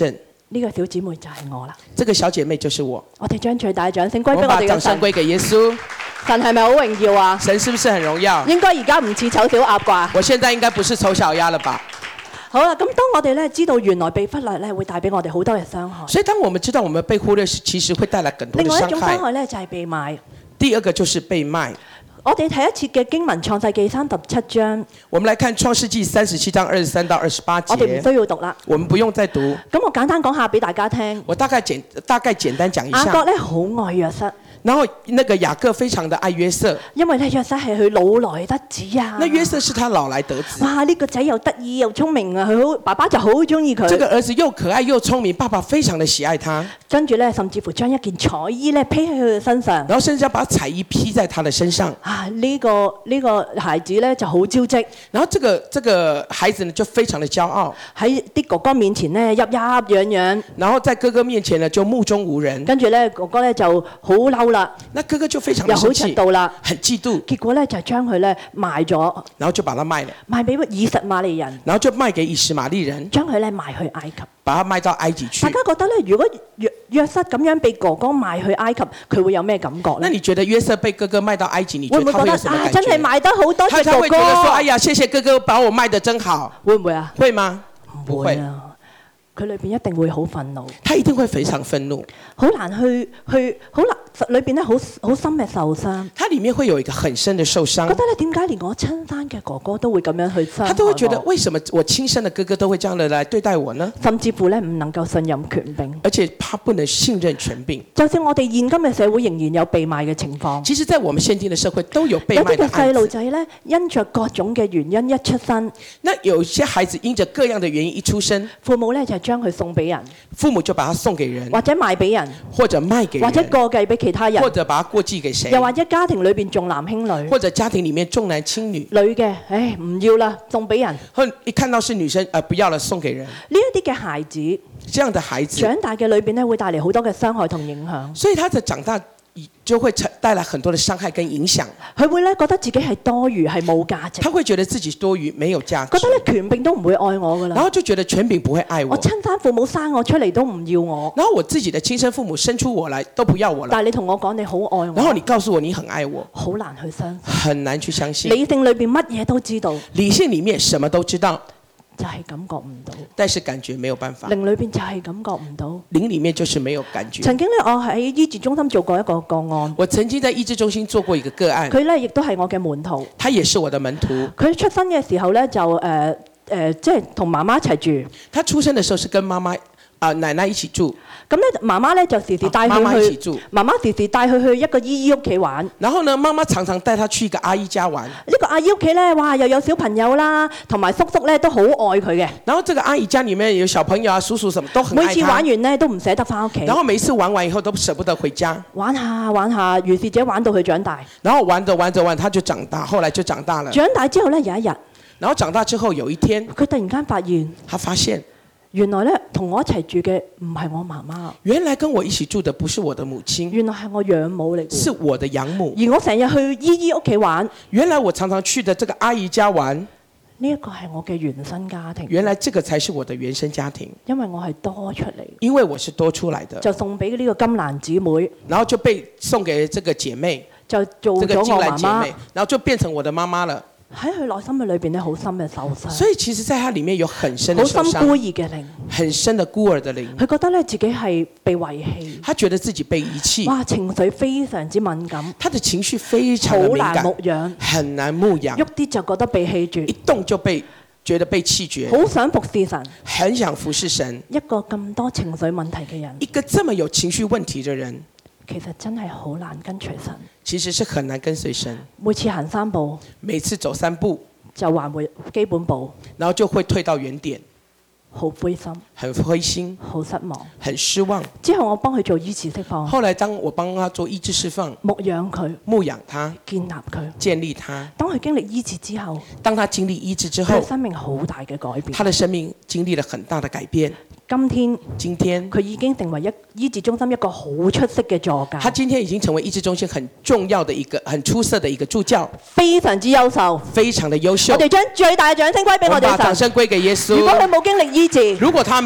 呢個小姊妹就係我啦。 這個小姐妹就是我。 我哋將最大嘅掌聲歸俾我我把哋嘅神。 掌聲歸給耶穌。 神係咪好榮耀啊？ 神是不是很榮耀？ 應該而家唔似醜小鴨啩？ 我現在應該不是醜小鴨了吧？ 好啦，咁當我哋咧知道原來被忽略咧會帶俾我哋好多嘅傷害。 所以當我們知道我們被忽略時，其實會帶來很多的另外一種傷傷害。 害咧就係被賣。 第二個就是被賣。 我哋睇一次嘅經文《創世記》三十七章。 我們來看創世記三十七章二十三到二十八節。 我哋唔需要讀啦。 我們不用再讀。 咁我簡單講下俾大家聽。 我大概簡大概簡單講一下。 雅各咧好愛約瑟。 然後那個雅各非常的愛約瑟， 因為咧約瑟係佢老來得子啊。 那約瑟是他老來得子。 哇！呢、這個仔又得意又聰明啊，佢好爸爸就好中意佢。 這個兒子又可愛又聰明，爸爸非常的喜愛他。 跟住咧，甚至乎將一件彩衣咧披喺佢嘅身上。 然後甚至要把彩衣披在他的身上。 啊！呢、這個呢、這個孩子咧就好招積。 然後這個這個孩子呢就非常的驕傲， 喺啲哥哥面前咧，鬱鬱癢癢。 然後在哥哥面前呢就目中無人。 跟住咧，哥哥咧就好嬲啦。 那哥哥就非常的生氣， 又好嫉妒啦， 很嫉妒。 結果咧就將佢咧賣咗， 然後就把他賣了， 賣俾以實瑪利人。 然後就賣給以實瑪利人， 將佢咧賣去埃及， 把他賣到埃及去。 大家覺得咧，如果約約瑟咁樣被哥哥賣去埃及，佢會有咩感覺咧？ 那你覺得約瑟被哥哥賣到埃及，你覺得他會有什麼感覺？ 會唔會覺得啊，真係賣得好多謝哥哥？ 他會覺得說：哎呀，謝謝哥哥把我賣得真好。 會唔會啊？ 會嗎？ 唔會啊！佢裏邊一定會好憤怒， 他一定會非常憤怒， 好難去去好難，裏邊咧好好深嘅受傷。 他裡面會有一個很深的受傷。 覺得咧點解連我親生嘅哥哥都會咁樣去傷害我？ 他都會覺得為什麼我親生的哥哥都會這樣的來對待我呢？ 甚至乎咧唔能夠信任權柄， 而且他不能信任權柄。 就算我哋現今嘅社會仍然有被賣嘅情況， 其實，在我們現今的社會都有被賣的案子。 有啲嘅細路仔咧，因着各種嘅原因一出生， 那有些孩子因着各樣的原因一出生， 父母咧就係將佢送俾人。 父母就把他送給人， 或者賣俾人， 或者賣給人， 或者過繼俾其他人， 或者把他過繼給誰， 又或者家庭裏邊重男輕女， 或者家庭裡面重男輕女， 女嘅，唉唔要啦，送俾人。 或一看到是女生，呃不要了，送給人。 呢一啲嘅孩子， 這樣的孩子長大嘅裏邊咧，會帶嚟好多嘅傷害同影響。 所以他的長大就會帶來很多的傷害跟影響。 佢會咧覺得自己係多餘，係冇價值。 他會覺得自己多餘，沒有價值。 覺得咧權柄都唔會愛我噶啦。 然後就覺得權柄不會愛我。 我親生父母生我出嚟都唔要我。 然後我自己的親生父母生出我來都不要我了。 但係你同我講你好愛我。 然後你告訴我你很愛我。 好難去相信。 很難去相信。 理性裏邊乜嘢都知道。 理性裡面什麼都知道。 就係感覺唔到， 但是感覺沒有辦法。 靈裏邊就係感覺唔到， 靈裡面就是沒有感覺。 曾經咧，我喺醫治中心做過一個個案。 我曾經在醫治中心做過一個個案。 佢咧亦都係我嘅門徒。 他也是我的門徒。 佢出生嘅時候咧就誒誒，即係同媽媽一齊住。 他出生嘅時候是跟媽媽啊、呃、奶奶一起住。 咁咧，媽媽咧就時時帶佢去。 媽媽一起住。 媽媽時時帶佢去一個姨姨屋企玩。 然後呢，媽媽常常帶他去一個阿姨家玩。 呢個阿姨屋企咧，哇，又有小朋友啦，同埋叔叔咧都好愛佢嘅。 然後這個阿姨家裡面有小朋友啊、叔叔什麼都很愛他。 每次玩完咧都唔捨得翻屋企。 然後每次玩完以後都捨不得回家。 玩下玩下，如是者玩到佢長大。 然後玩着玩着玩，他就長大，後來就長大了。 長大之後咧有一日。 然後長大之後有一天， 佢突然間發現， 他發現。 原來咧，同我一齊住嘅唔係我媽媽。 原來跟我一起住的不是我的母親。 原來係我養母嚟嘅。 是我的養母。 而我成日去姨姨屋企玩。 原來我常常去的這個阿姨家玩。 呢一個係我嘅原生家庭。 原來這個才是我的原生家庭。 因為我係多出嚟。 因為我是多出來的。 就送俾呢個金蘭姊妹。 然後就被送給這個姐妹。 就做咗我媽媽。 然後就變成我的媽媽了。 喺佢內心嘅裏邊咧，好深嘅受傷。 所以其實，在他裡面有很深的受傷。 好深孤兒嘅靈。 很深的孤兒的靈。 佢覺得咧自己係被遺棄。 他覺得自己被遺棄。 哇，情緒非常之敏感。 他的情緒非常的敏感。 好難牧養。 很難牧養。 喐啲就覺得被棄絕。 一動就被覺得被棄絕。 好想服侍神。 很想服侍神。 一個咁多情緒問題嘅人。 一個這麼有情緒問題的人。 其實真係好難跟隨神。 其實是很難跟隨神。 每次行三步。 每次走三步。 就還回基本步， 然後就會退到原點， 好灰心， 很灰心， 好失望， 很失望。 之後我幫佢做醫治釋放， 後來當我幫他做醫治釋放， 牧養佢， 牧養他， 建立佢， 建立他。 當佢經歷醫治之後， 當他經歷醫治之後， 佢生命好大嘅改變， 他的生命經歷了很大的改變。 今天， 今天佢已經成為一醫治中心一個好出色嘅助教。 他今天已經成為醫治中心很重要的一個、很出色的一個助教， 非常之優秀， 非常的優秀。 我哋將最大嘅掌聲歸俾我哋神。 我把掌聲歸給耶穌。 如果佢冇經歷醫治， 如果他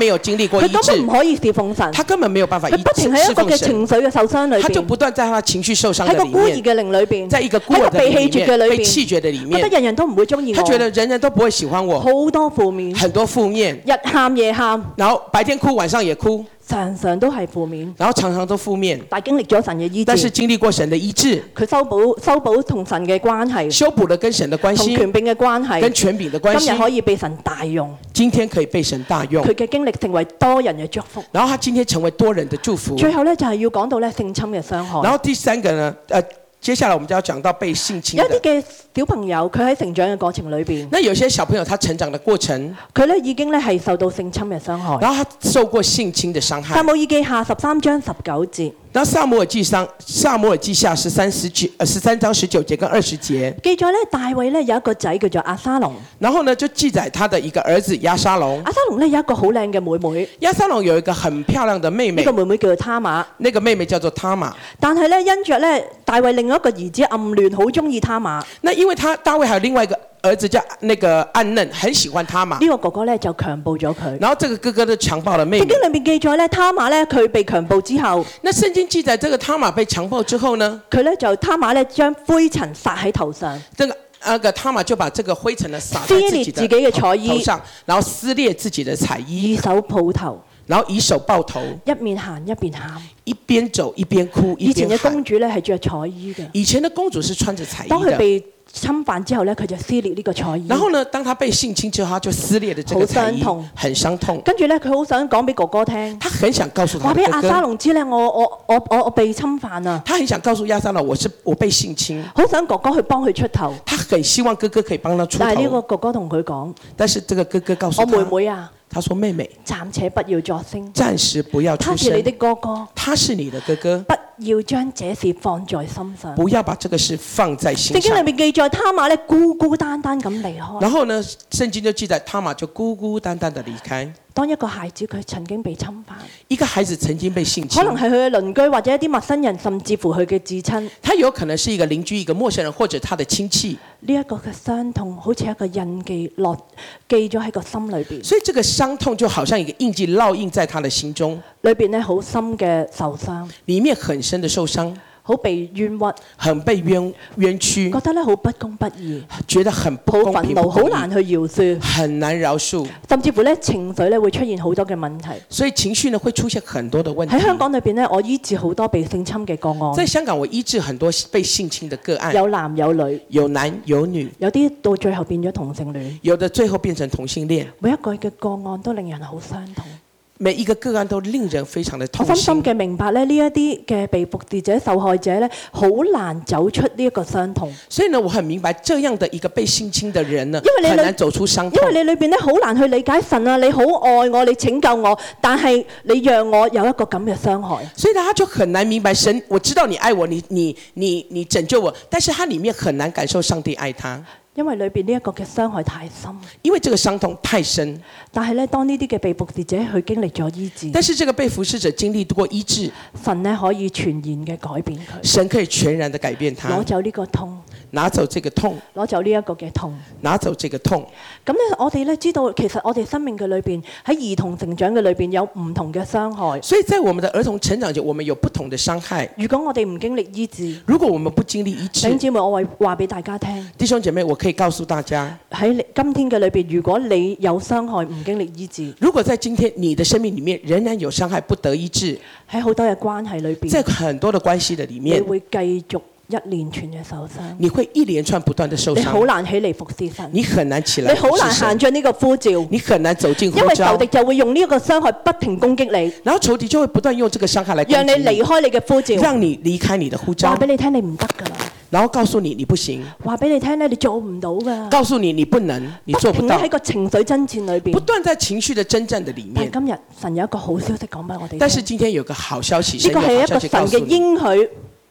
沒有經歷過醫佢根本治唔，可以侍奉神， 他根本沒有辦法醫佢不停喺一個嘅侍奉神， 情緒嘅受傷裏他就邊， 不斷在他情緒受傷喺的裡面， 個孤兒嘅靈裏邊， 在一個孤喺個兒的靈被棄絕嘅裡面，被裏邊， 棄絕的裡覺得面， 人人都唔會中意我， 他覺得人人都不會喜歡我， 好多負面， 很多負面， 日喊夜喊， 然後白天哭晚上也哭， 常常都係負面。 然後常常都負面， 但係經歷咗神嘅醫但是治， 經歷過神的醫治， 佢修補修補同神嘅關係， 修補了跟神的關係， 同權柄嘅關係跟，權柄的關今日可係， 以被神大用。 今天可以被神大用佢，嘅經歷成為多人嘅祝福。 然後他今天成為多人的祝福。 最後咧就係要講到咧性侵嘅傷害。 然後第三個呢，呃，接下來我們就要講到被性侵有一啲的。 嘅小朋友佢喺成長嘅過程裏邊， 那有些小朋友他成長的過程， 佢咧已經咧係受到性侵嘅傷害。 然後他受過性侵的傷害撒。母耳記下十三章十九節然後撒母耳記上，撒母耳記下十三十九，呃，十三章十九節跟二十節。 記載咧，大衛咧有一個仔叫做押沙龍， 然後呢，就記載他的一個兒子押沙龍。 押沙龍咧有一個好靚嘅妹妹， 押沙龍有一個很漂亮的妹妹呢個，妹妹叫做他瑪。 那個妹妹叫做他瑪。 但係咧因着咧大衛另外一個兒子暗戀，好中意他瑪， 那因為他大衛還有另外一個兒子叫那個暗嫩，很喜歡他瑪。 呢個哥哥咧就強暴咗佢。 然後這個哥哥就強暴了妹妹。 聖經裏面記載咧，他瑪咧佢被強暴之後， 那聖經記載這個他瑪被強暴之後呢， 佢咧就他瑪咧將灰塵撒喺頭上， 這個那個他瑪就把這個灰塵呢撒在自己撕裂自己嘅的彩衣頭上，然後撕裂自己的彩衣， 以手抱頭， 然後以手抱頭， 一面行一邊喊。 一邊走一邊哭一以前嘅邊喊。 公主咧係着彩衣嘅， 以前的公主是穿着彩衣的， 當佢被侵犯之後咧，佢就撕裂呢個彩衣。 然後呢，當她被性侵之後，她就撕裂了這個彩衣， 好傷痛很傷痛。 跟住咧，佢好想講俾哥哥聽， 她很想告訴她話俾亞沙的哥哥， 龍知咧，我我我我我被侵犯啊！ 她很想告訴亞沙龍，我是我被性侵。 好想哥哥去幫佢出頭， 她很希望哥哥可以幫她出但係呢個頭， 哥哥同佢講： 但是這個哥哥告訴我妹她， 妹啊， 他說妹妹， 暫且不要作聲， 暫時不要出聲他是你的，哥哥， 他是你的哥哥， 不要將這事放在心上。 不要把這個事放在心聖經裏上。 面記載，他瑪咧孤孤單單咁離開。 然後呢，聖經就記載他瑪就孤孤單單的離開。 當一個孩子佢曾經被侵犯， 一個孩子曾經被性侵可，能係佢嘅鄰居或者一啲陌生人，甚至乎佢嘅至親。 他有可能是一個鄰居、一個陌生人或者他的親戚。 呢一個嘅傷痛，好似一個印記落記咗喺個心裏邊， 所以這個傷痛就好像一個印記烙印在他的心中， 裏邊咧好深嘅受傷， 裡面很深的受傷， 好被冤屈， 很被冤冤屈覺，得咧好不公不義， 覺得很不好公平、 憤怒， 不公義， 好難去饒恕， 很難饒恕， 甚至乎咧情緒咧會出現好多嘅問題。 所以情緒呢會出現很多的問題。 喺香港裏邊咧，我醫治好多被性侵嘅個案， 在香港，我醫治很多被性侵的個案， 有男有女， 有男有女， 有啲到最後變咗同性戀， 有的最後變成同性戀， 每一個嘅個案都令人好傷痛。 每一個個案都令人非常的我深痛心深。嘅明白咧，呢一啲嘅被服侍者、受害者咧，好難走出呢一個傷痛， 所以呢，我很明白這樣的一個被性侵的人呢， 因為你裏很難走出傷痛因。為你裏邊咧好難去理解神啊，你好愛我，你拯救我，但係你讓我有一個咁嘅傷害。 所以呢，他就很難明白神，我知道你愛我，你你你你拯救我，但是他裡面很難感受上帝愛他， 因為裏邊呢一個嘅傷害太深。 因為這個傷痛太深。 但係咧，當呢啲嘅被服侍者去經歷咗醫治， 但是這個被服侍者經歷過醫治， 神咧可以全然嘅改變佢， 神可以全然的改變他攞，走呢個痛， 拿走這個痛， 攞走呢一個嘅痛。 拿走這個痛。 咁咧，我哋咧知道，其實我哋生命嘅裏邊，喺兒童成長嘅裏邊有唔同嘅傷害。 所以在我們的兒童成長就我們有不同的傷害。 如果我哋唔經歷醫治， 如果我們不經歷醫治弟兄，姊妹，我會話俾大家聽， 弟兄姐妹，我可以告訴大家， 喺你今天嘅裏邊，如果你有傷害唔經歷醫治， 如果在今天你的生命裡面仍然有傷害不得醫治， 喺好多嘅關係裏在邊， 很多的關係的裡你面， 會繼續一連串嘅受傷， 你會一連串不斷的受你好傷， 難起嚟服侍神， 你很難起來你好難服侍神行進呢個呼召， 你很難走進呼召因為仇敵，就會用呢一個傷害不停攻擊你， 然後仇敵就會不斷用這個傷害來攻讓你擊你， 離開你嘅呼召， 讓你離開你的呼話召俾，你聽你唔得㗎啦， 然後告訴你你不行， 話俾你聽咧你做唔到㗎， 告訴你你不能，你做不到停喺，個情緒爭戰裏邊。 不斷在情緒的征戰的裡面。 但係今日神有一個好消息講俾我哋聽， 但是今天有個好消息， 呢個係神有好消一個神嘅息告訴你， 應許，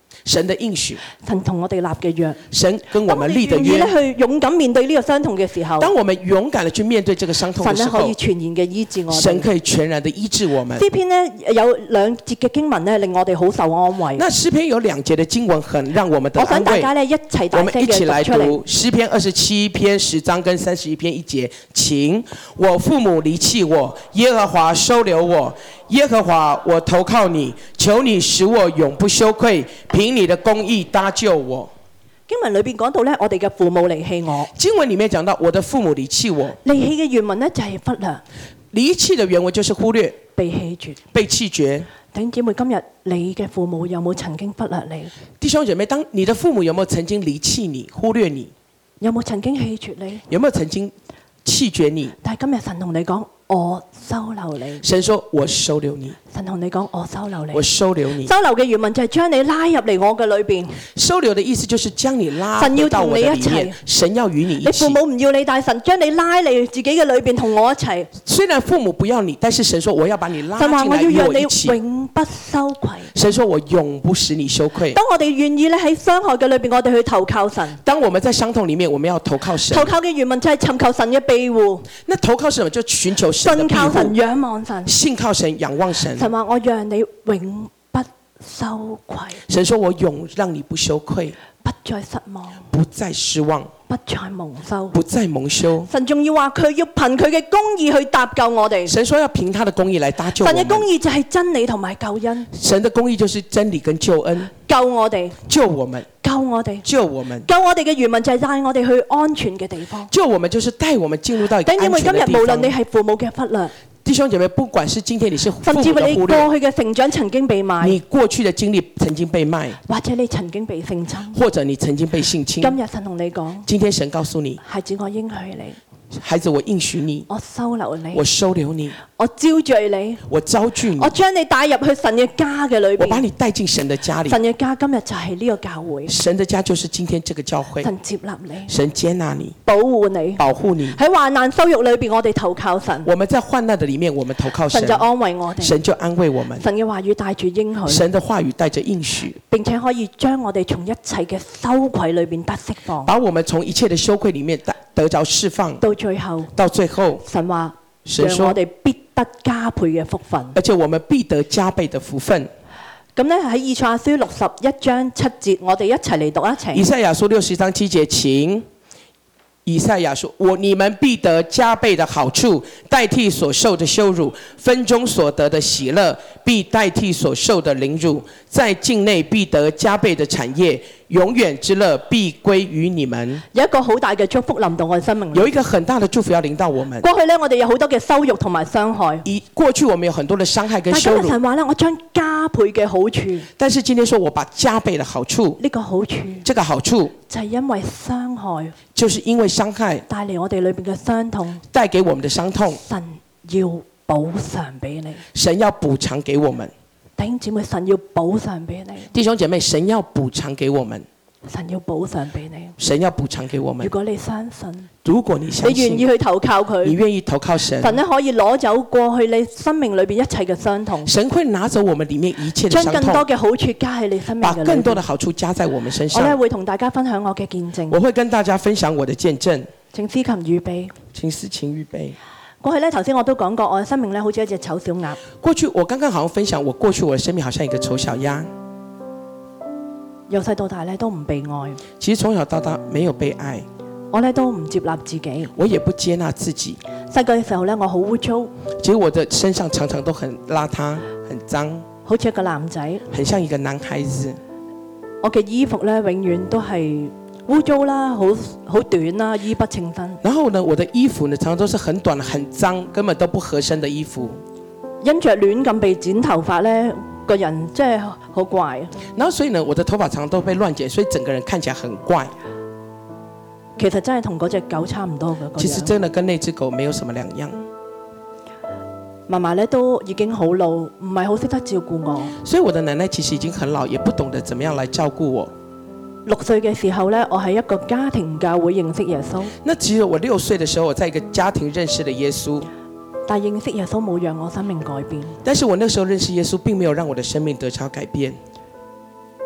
神的應許， 神同我哋立嘅約。 神跟我當我哋們立的願意咧約。 去勇敢面對呢個傷痛嘅時候， 當我們勇敢地去面對這個傷痛的時候神咧可以，全然嘅醫治我哋。 神可以全然地醫治我們。 詩篇呢有兩節嘅經文咧，令我哋好受安慰。 那詩篇有兩節的經文很讓我們得我想安慰。 大家咧一齊我大聲們一起來嘅讀出嚟。 讀詩篇二十七篇十章跟三十一篇一節，請我父母離棄我，耶和華收留我。耶和華，我投靠你，求你使我永不羞愧，憑你的公義搭救我。 經文裏邊講到咧，我哋嘅父母離棄我。 經文裡面講到我的父母離棄我， 離棄嘅原文呢，就係忽略、 離棄的原文就是忽略、 被棄絕。 被棄絕。 弟兄姊妹，今日你嘅父母有冇曾經忽略你？ 弟兄姐妹，當你的父母有沒有曾經離棄你、忽略你？ 有冇曾經棄絕你？ 有沒有曾經棄絕你？ 但係今日神同你講，我收留你。 神說我收留你。 神同你講，我收留你。 我收留你。 收留嘅原文就係將你拉入嚟我嘅裏邊。 收留的意思就是將你拉神要到我的裡同你一面。神要與你一起。 你父母唔要你，但係神將你拉嚟自己嘅裏邊同我一齊。 雖然父母不要你，但是神說我要把你拉神話我進來與要讓你我一起。 永不羞愧。 神說我永不使你羞愧。 當我哋願意咧喺傷害嘅裏邊，我哋去投靠神。 當我們在傷痛裡面，我們要投靠神。 投靠嘅原文就係尋求神嘅庇護。 那投靠什麼？就尋求神的庇信靠神， 護。 仰望神。 信靠神，仰望神。 神話我讓你永不羞愧， 神說我永讓你不羞愧， 不再失望， 不再失望， 不再蒙羞。 不再蒙羞。 神仲要話佢要憑佢嘅公義去搭救我哋。 神說要憑他的公義來搭救我們。 神嘅公義就係真理同埋救恩。 神的公義就是真理跟救恩， 救我哋， 救我們， 救我哋， 救我們。 救我哋嘅原文就係帶我哋去安全嘅地方。 救我們就是帶我們進入到一個安因為今日全的地方。 無論你係父母嘅忽略， 弟兄姐妹，不管是今天你是父甚至母的忽乎你過略， 去嘅成長曾經被賣， 你過去的經歷曾經被賣， 或者你曾經被性侵， 或者你曾經被性侵。 今日神同你講， 今天神告訴你， 孩子，我應許你， 孩子，我應許你， 我收留你， 我收留你， 我招聚你， 我招聚你， 我將你帶入去神嘅家嘅裏我把邊。 你帶進神的家裏。 神嘅家今日就係呢個教會， 神的家就是今天這個教會。 神接納你， 神接納你， 保護你， 保護你。 喺患難羞辱裏邊，我哋投靠神， 我們在患難的裡面，我們投靠神， 神就安慰我哋。 神就安慰我們。 神嘅話語帶住應許， 神的話語帶着應許， 並且可以將我哋從一切嘅羞愧裏邊得釋放。 把我們從一切的羞愧裡面得得着釋放。 到最後， 到最後， 神話神說讓我哋必得加倍嘅福分。 而且我們必得加倍的福分。 咁咧喺以賽亞書六十一章七節，我哋一齊嚟讀一齊。 以賽亞書六十章七節，請以賽亞說：我你們必得加倍的好處，代替所受的羞辱；分中所得的喜樂，必代替所受的凌辱。在境內必得加倍的產業，永遠之樂必歸於你們。 有一個好大嘅祝福臨到我哋生命裏。 有一個很大的祝福要臨到我們。 過去咧，我哋有好多嘅羞辱同埋傷害。 以過去我們有很多的傷害跟羞辱。 但今日神話咧，我將加倍嘅好處。 但是今天說我把加倍的好處， 呢個好處這個好處就係因為傷害， 就是因為傷害帶嚟我哋裏邊嘅傷痛， 帶給我們的傷痛， 神要補償俾你。 神要補償給我們。 弟兄姊妹，神要補償俾你。 弟兄姐妹，神要補償給我們。 神要補償俾你。 神要補償給我們。 如果你相信， 如果你相你願意信， 去投靠佢， 你願意投靠神， 神咧可以攞走過去你生命裏邊一切嘅傷痛， 神會拿走我們裡面一切的傷將更多痛， 嘅好處加喺你生命把嘅裏邊。 更多的好處加在我們身我咧上。 會同大家分享我嘅見證。 我會跟大家分享我的見證。 請司琴預備。 請司琴預備。 過去咧，頭先我都講過，我嘅生命咧好似一隻醜小鴨。 過去我剛剛好像分享，我過去我的生命好像一個醜小鴨。 由細到大咧都唔被愛， 其實從小到大沒有被愛， 我咧都唔接納自己。 我也不接納自己。 細個嘅時候咧，我好污糟， 其實我的身上常常都很邋遢、很髒， 好似一個男仔。 很像一個男孩子。 我嘅衣服咧永遠都係污糟啦，好好短啦，衣不稱身。 然後呢，我的衣服呢，常常都是很短、很髒，根本都不合身的衣服。 因着亂咁被剪頭髮咧，個人真係好怪。 然後所以呢，我的頭髮常常都被亂剪，所以整個人看起來很怪。 其實真係同嗰隻狗差唔多嘅個其實樣。 真的跟那隻狗沒有什麼兩樣。 嫲嫲咧都已經好老，唔係好識得照顧我。 所以我的奶奶其實已經很老，也不懂得怎麼樣來照顧我。 六歲嘅時候咧，我喺一個家庭教會認識耶穌。 那只有我六歲的時候，我在一個家庭認識了耶穌。 但認識耶穌冇讓我生命改變。 但是我那時候認識耶穌，並沒有讓我的生命得着改變。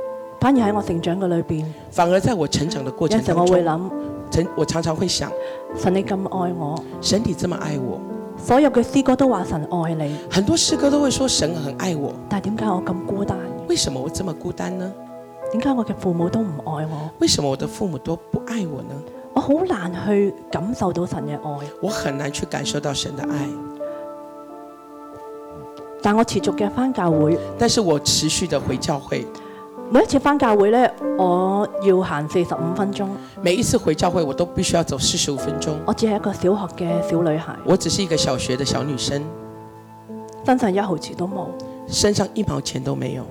反而喺我成長嘅裏邊， 反而在我成長的過有陣時我程當中， 會諗， 曾我常常會想， 神你咁愛我， 神你這麼愛我， 所有嘅詩歌都話神愛你， 很多詩歌都會說神很愛我， 但係點解我咁孤單？ 為什麼我這麼孤單呢？ 點解我嘅父母都唔愛我？ 為什麼我的父母都不愛我呢？ 我好難去感受到神嘅愛， 我很難去感受到神的愛， 但我持續嘅返教會， 但是我持續的回教會， 每一次返教會呢，我要行四十五分鐘， 每一次回教會我都必須要走四十五分鐘。 我只係一個小學嘅小女孩， 我只是一個小學的小女生， 身上一毫錢都冇， 身上一毛錢都沒有，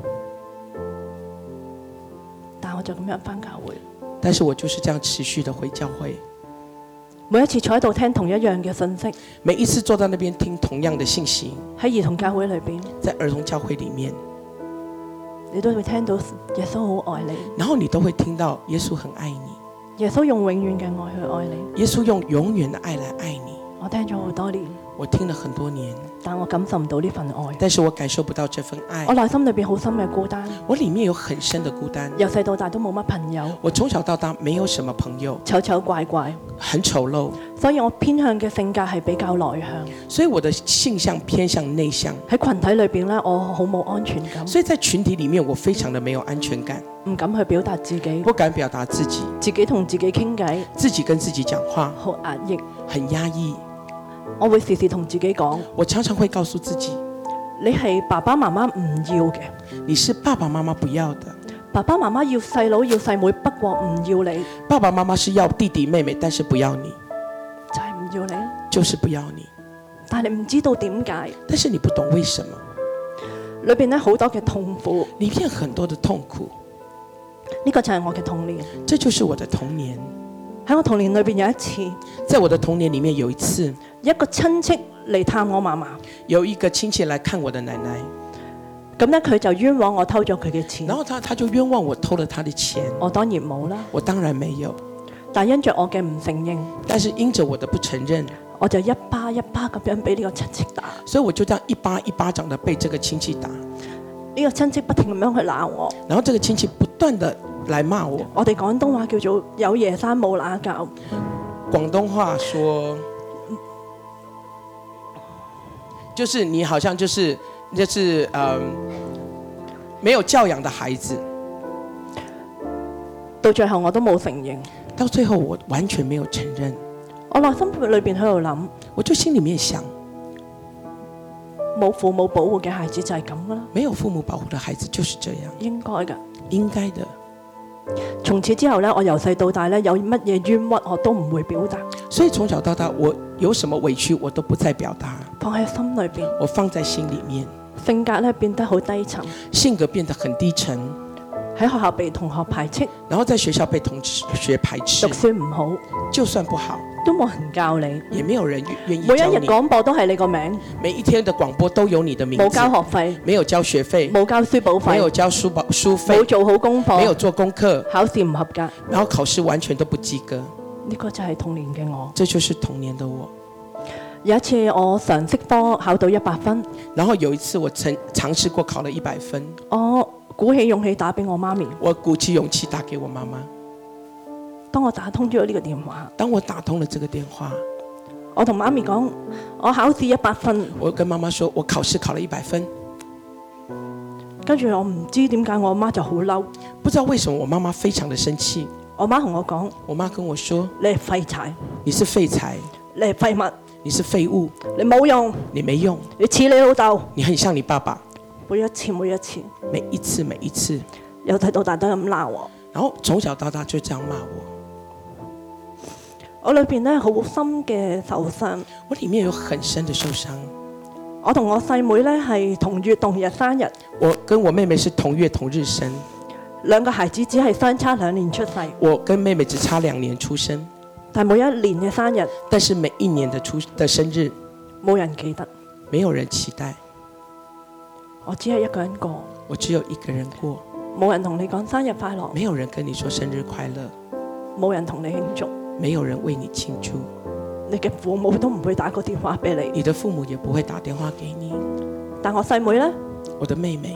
但我就咁樣返教會。 但是我就是這樣持續的回教會， 每一次坐喺度聽同一樣嘅信息， 每一次坐在那邊聽同樣的信息， 喺兒童教會裏邊， 在兒童教會裡面， 你都會聽到耶穌好愛你， 然後你都會聽到耶穌很愛你， 耶穌用永遠嘅愛去愛你。 耶穌用永遠的愛來愛你。 我聽咗好多年， 我聽了很多年， 但我感受唔到呢份愛。 但是我感受不到這份愛我。內心裏邊好深嘅孤單， 我裡面有很深的孤單， 由細到大都冇乜朋友， 我從小到大沒有什麼朋友， 醜醜怪怪， 很醜陋， 所以我偏向嘅性格係比較內向。 所以我的性向偏向內向。 喺群體裏邊咧，我好冇安全感， 所以在群體裡面，我非常的沒有安全感， 唔敢去表達自己， 不敢表達自己， 自己同自己傾偈， 自己跟自己講話， 好壓抑。 很壓抑。 我會時時同自己講， 我常常會告訴自己， 你係爸爸媽媽唔要嘅， 你是爸爸媽媽不要的。 爸爸媽媽要細佬要細妹，不過唔要你， 爸爸媽媽是要弟弟妹妹，但是不要你， 就係唔要你。 就是不要你。 但係你唔知道點解， 但是你不懂為什麼， 裏邊咧好多嘅痛苦， 裡面很多的痛苦。 呢個就係我嘅童年。 這就是我的童年。 喺我童年裏邊有一次， 在我的童年裡面有一次， 一個親戚嚟探我嫲嫲， 有一個親戚來看我的奶奶， 咁咧佢就冤枉我偷咗佢嘅錢然，後他他就冤枉我偷了他的錢， 我當然冇啦。 我當然沒有， 但因着我嘅唔承認， 但是因着我的不承認， 我就一巴一巴咁樣俾呢個親戚打。 所以我就這樣一巴一巴掌的被這個親戚打， 呢個親戚不停咁樣去鬧我。 然後這個親戚不斷的來罵我。 我哋廣東話叫做有爺生冇乸教， 廣東話說，就是你好像就是就是嗯，沒有教養的孩子。 到最後我都冇承認。 到最後我完全沒有承認， 我內心裏邊喺度諗， 我就心裡面想， 冇父母保護嘅孩子就係咁噶啦， 沒有父母保護的孩子就是這樣， 應該噶。 應該的。 從此之後咧，我由細到大咧，有乜嘢冤屈我都唔會表達， 所以從小到大，我有什麼委屈我都不再表達， 放喺心裏邊。 我放在心裡面， 性格咧變得好低沉， 性格變得很低沉， 喺學校被同學排斥， 然後在學校被同學排斥讀，書唔好， 就算不好， 都冇人教你。 也沒有人願意每一教你。 日廣播都係你個名， 每一天的廣播都有你的名字， 冇交學費， 沒有交學費， 冇交書簿費， 沒有交書包書冇費， 做好功課， 沒有做功課， 考試唔合格。 然後考試完全都不及格。 呢個就係童年嘅我。 這就是童年的我。 有一次我常識科考到一百分， 然後有一次我曾嘗試過考了一百分， 我鼓起勇氣打俾我媽咪。 我鼓起勇氣打給我媽媽。 當我打通咗呢個電話， 當我打通了這個電話， 我同媽咪講，我考試一百分。 我跟媽媽說我考試考了一百分。 跟住我唔知點解我媽就好嬲， 不知道為什麼我媽媽非常的生氣。 我媽同我講， 我媽跟我說， 你係廢柴， 你是廢材， 你係廢物， 你是廢物， 你冇用， 你沒用， 你似你老豆。 你很像你爸爸。 每一次每一次， 每一次每一次， 由細到大都咁鬧我。 然後從小到大就這樣罵我。 我裏邊咧好深嘅受傷。 我裡面有很深的受傷。 我同我細妹咧係同月同日生日， 我跟我妹妹是同月同日生， 兩個孩子只係相差兩年出世， 我跟妹妹只差兩年出生， 但每一年嘅生日但是每一年的出的生日， 冇人記得， 沒有人期待， 我只係一個人過， 我只有一個人過， 冇人同你講生日快樂， 沒有人跟你說生日快樂， 冇人同你慶祝， 沒有人為你慶祝， 你嘅父母都唔會打個電話俾你， 你的父母也不會打電話給你。 但我細妹呢， 我的妹妹，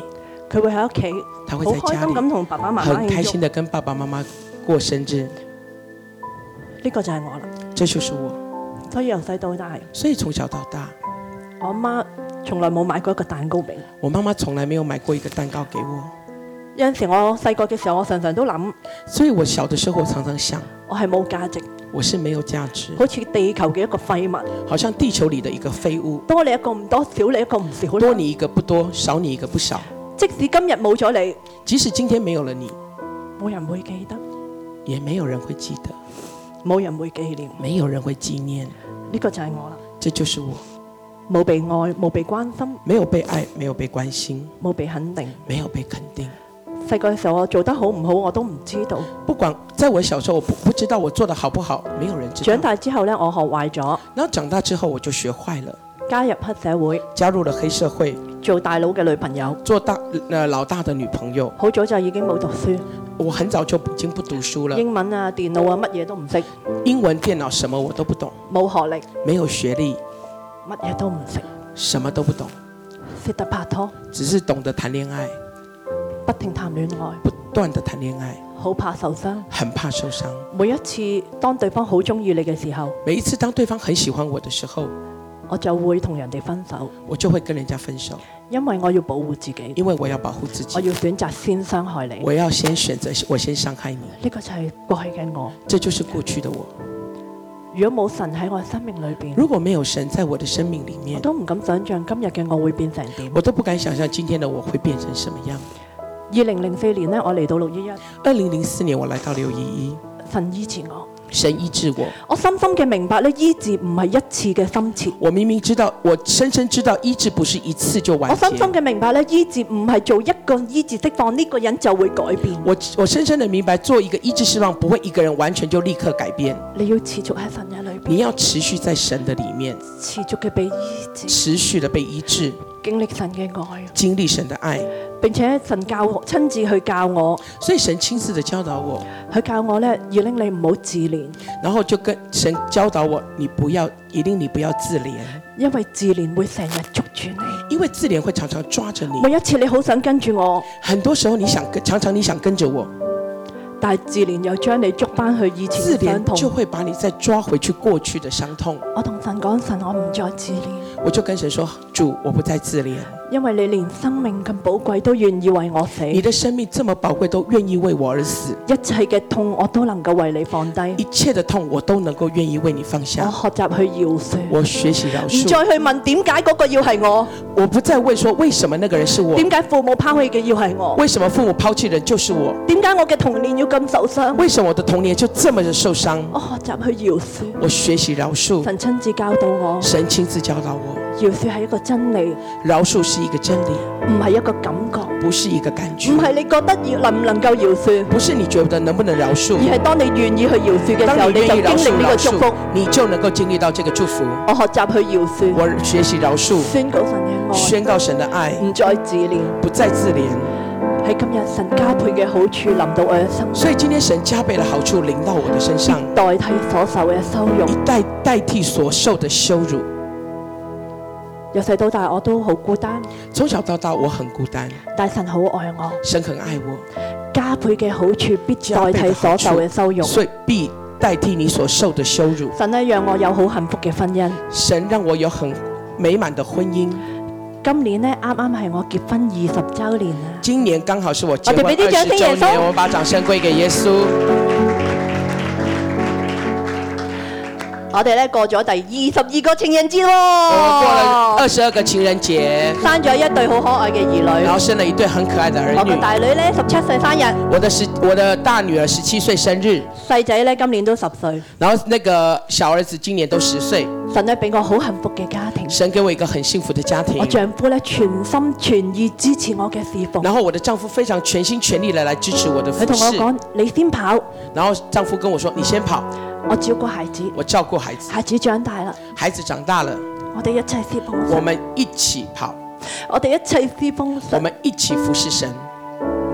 佢會喺屋企他會好開心在家裡咁同爸爸媽媽很開慶祝。 心的跟爸爸媽媽過生日， 呢個就係我啦。 這就是我。 所以由細到大， 所以從小到大， 我媽從來冇買過一個蛋糕俾我。 我媽媽從來沒有買過一個蛋糕給我。 有陣時我細個嘅時候，我常常都諗， 所以我小的時候，我常常想， 我係冇價值， 我是沒有價值， 好似地球嘅一個廢物， 好像地球裡的一個廢物， 多你一個唔多，少你一個唔少。 多你一個不多，少你一個不少。 即使今日冇咗你， 即使今天沒有了你， 冇人會記得， 也沒有人會記得， 冇人會紀念。 沒有人會紀念。 呢個就係我啦， 這就是我， 冇被愛，冇被關心， 沒有被愛，沒有被關心， 冇被肯定。 沒有被肯定。 細個嘅時候，我做得好唔好，我都唔知道。 不管在我小時候，我不不知道我做得好不好，沒有人知道。 長大之後呢，我學壞咗， 然後長大之後，我就學壞了， 加入黑社會， 加入了黑社會， 做大佬嘅女朋友， 做大呃老大的女朋友。 好早就已經冇讀書， 我很早就已經不讀書了， 英文啊、電腦啊，乜嘢都唔識， 英文、電腦什麼我都不懂， 冇學歷， 沒有學歷， 乜嘢都唔識， 什麼都不懂， 識得拍拖， 只是懂得談戀愛， 不停談戀愛， 不斷的談戀愛， 好怕受傷。 很怕受傷。 每一次當對方好中意你嘅時候， 每一次當對方很喜歡我的時候， 我就會同人哋分手， 我就會跟人家分手， 因為我要保護自己， 因為我要保護自己， 我要選擇先傷害你。 我要先選擇我先傷害你。 呢個就係過去嘅我。 這就是過去的我。 如果冇神喺我生命裏邊， 如果沒有神在我的生命裡我面， 都唔敢想象今日嘅我會變成點。 我都不敢想象今天的我會變成什麼樣。 二零零四年呢，我嚟到六一一， 二零零四年我來到六一一， 神醫治我。 神醫治我。 我深深嘅明白咧，醫治唔係一次嘅深切。 我明明知道，我深深知道醫治不是一次就完結。 我深深嘅明白咧，醫治唔係做一個醫治釋放，呢個人就會改變。 我我深深的明白，做一個醫治釋放不會一個人完全就立刻改變。 你要持續喺神嘅裏邊， 你要持續在神的裡面， 持續嘅被醫治， 持續的被醫治， 經歷神嘅愛， 經歷神的愛， 並且神教我親自去教我， 所以神親自的教導我， 佢教我咧，以令你唔好自憐， 然後就跟神教導我，你不要，以令你不要自憐， 因為自憐會成日捉住你。 因為自憐會常常抓着你。 每一次你好想跟住我， 很多時候你想跟，常常你想跟着我， 但係自憐又將你捉翻去以前自嘅傷憐就痛。 會把你再抓回去過去的傷痛。 我同神講，神，我唔再自憐， 我就跟神說，主，我不再自憐。 因為你連生命咁寶貴都願意為我死， 你的生命這麼寶貴，都願意為我而死。 一切嘅痛我都能夠為你放低。 一切的痛我都能夠願意為你放我下。 學習去饒恕， 我學習饒唔恕， 再去問點解嗰個要係我， 我不再問說為什麼那個人是我， 點解父母拋棄嘅要係我， 為什麼父母拋棄人就是我， 點解我嘅童年要咁受傷。 為什麼我的童年就這麼的受傷。 我學習去饒恕， 我學習饒恕， 神親自教導我， 神親自教導我， 饒恕係一個真理， 饒恕是一個真理， 唔係一個感覺， 不是一個感覺唔，係你覺得要能唔能夠饒恕， 不是你覺得能不能饒恕， 而係當你願意去饒恕嘅時候， 當你你就經願意饒恕饒歷呢個祝福恕。，你就能夠經歷到這個祝福。 我學習去饒恕， 我學習饒恕， 宣告神嘅愛， 宣告神的愛， 唔再自憐。 不再自憐。 喺今日神加倍嘅好處臨到我嘅生所以今天神加倍的好處臨到我的身上， 代替所受嘅羞辱。 一代代替所受的羞辱。 由細到大我都好孤單， 從小到大我很孤單， 但神好愛我， 神很愛我， 加倍嘅好處必代替所受嘅羞辱。 所以必代替你所受的羞辱。 神呢讓我有好幸福嘅婚姻。 神讓我有很美滿的婚姻。 今年呢啱啱係我結婚二十週年啊！ 今年剛好是我結婚我哋俾啲二十掌聲耶穌週年，我們把掌聲歸給耶穌。 我哋咧過咗第二十二個情人節喎， 我過了二十二個情人節， 生咗一對好可愛嘅兒女。 然後生了一對很可愛的兒女。 我個大女咧十七歲生日， 我的十我的大女兒十七歲生日， 細仔咧今年都十歲。 然後那個小兒子今年都十歲。 神咧俾我好幸福嘅家庭， 神給我一個很幸福的家庭我。丈夫咧全心全意支持我嘅侍奉。 然後我的丈夫非常全心全力的來支持我的服佢同我侍。 講：你先跑， 然後丈夫跟我說：你先跑， 我照顧孩子。 我照顧孩子。 孩子長大啦， 孩子長大了， 我哋一齊侍奉神， 我們一起跑， 我哋一齊侍奉我神。 們一起服侍神。 我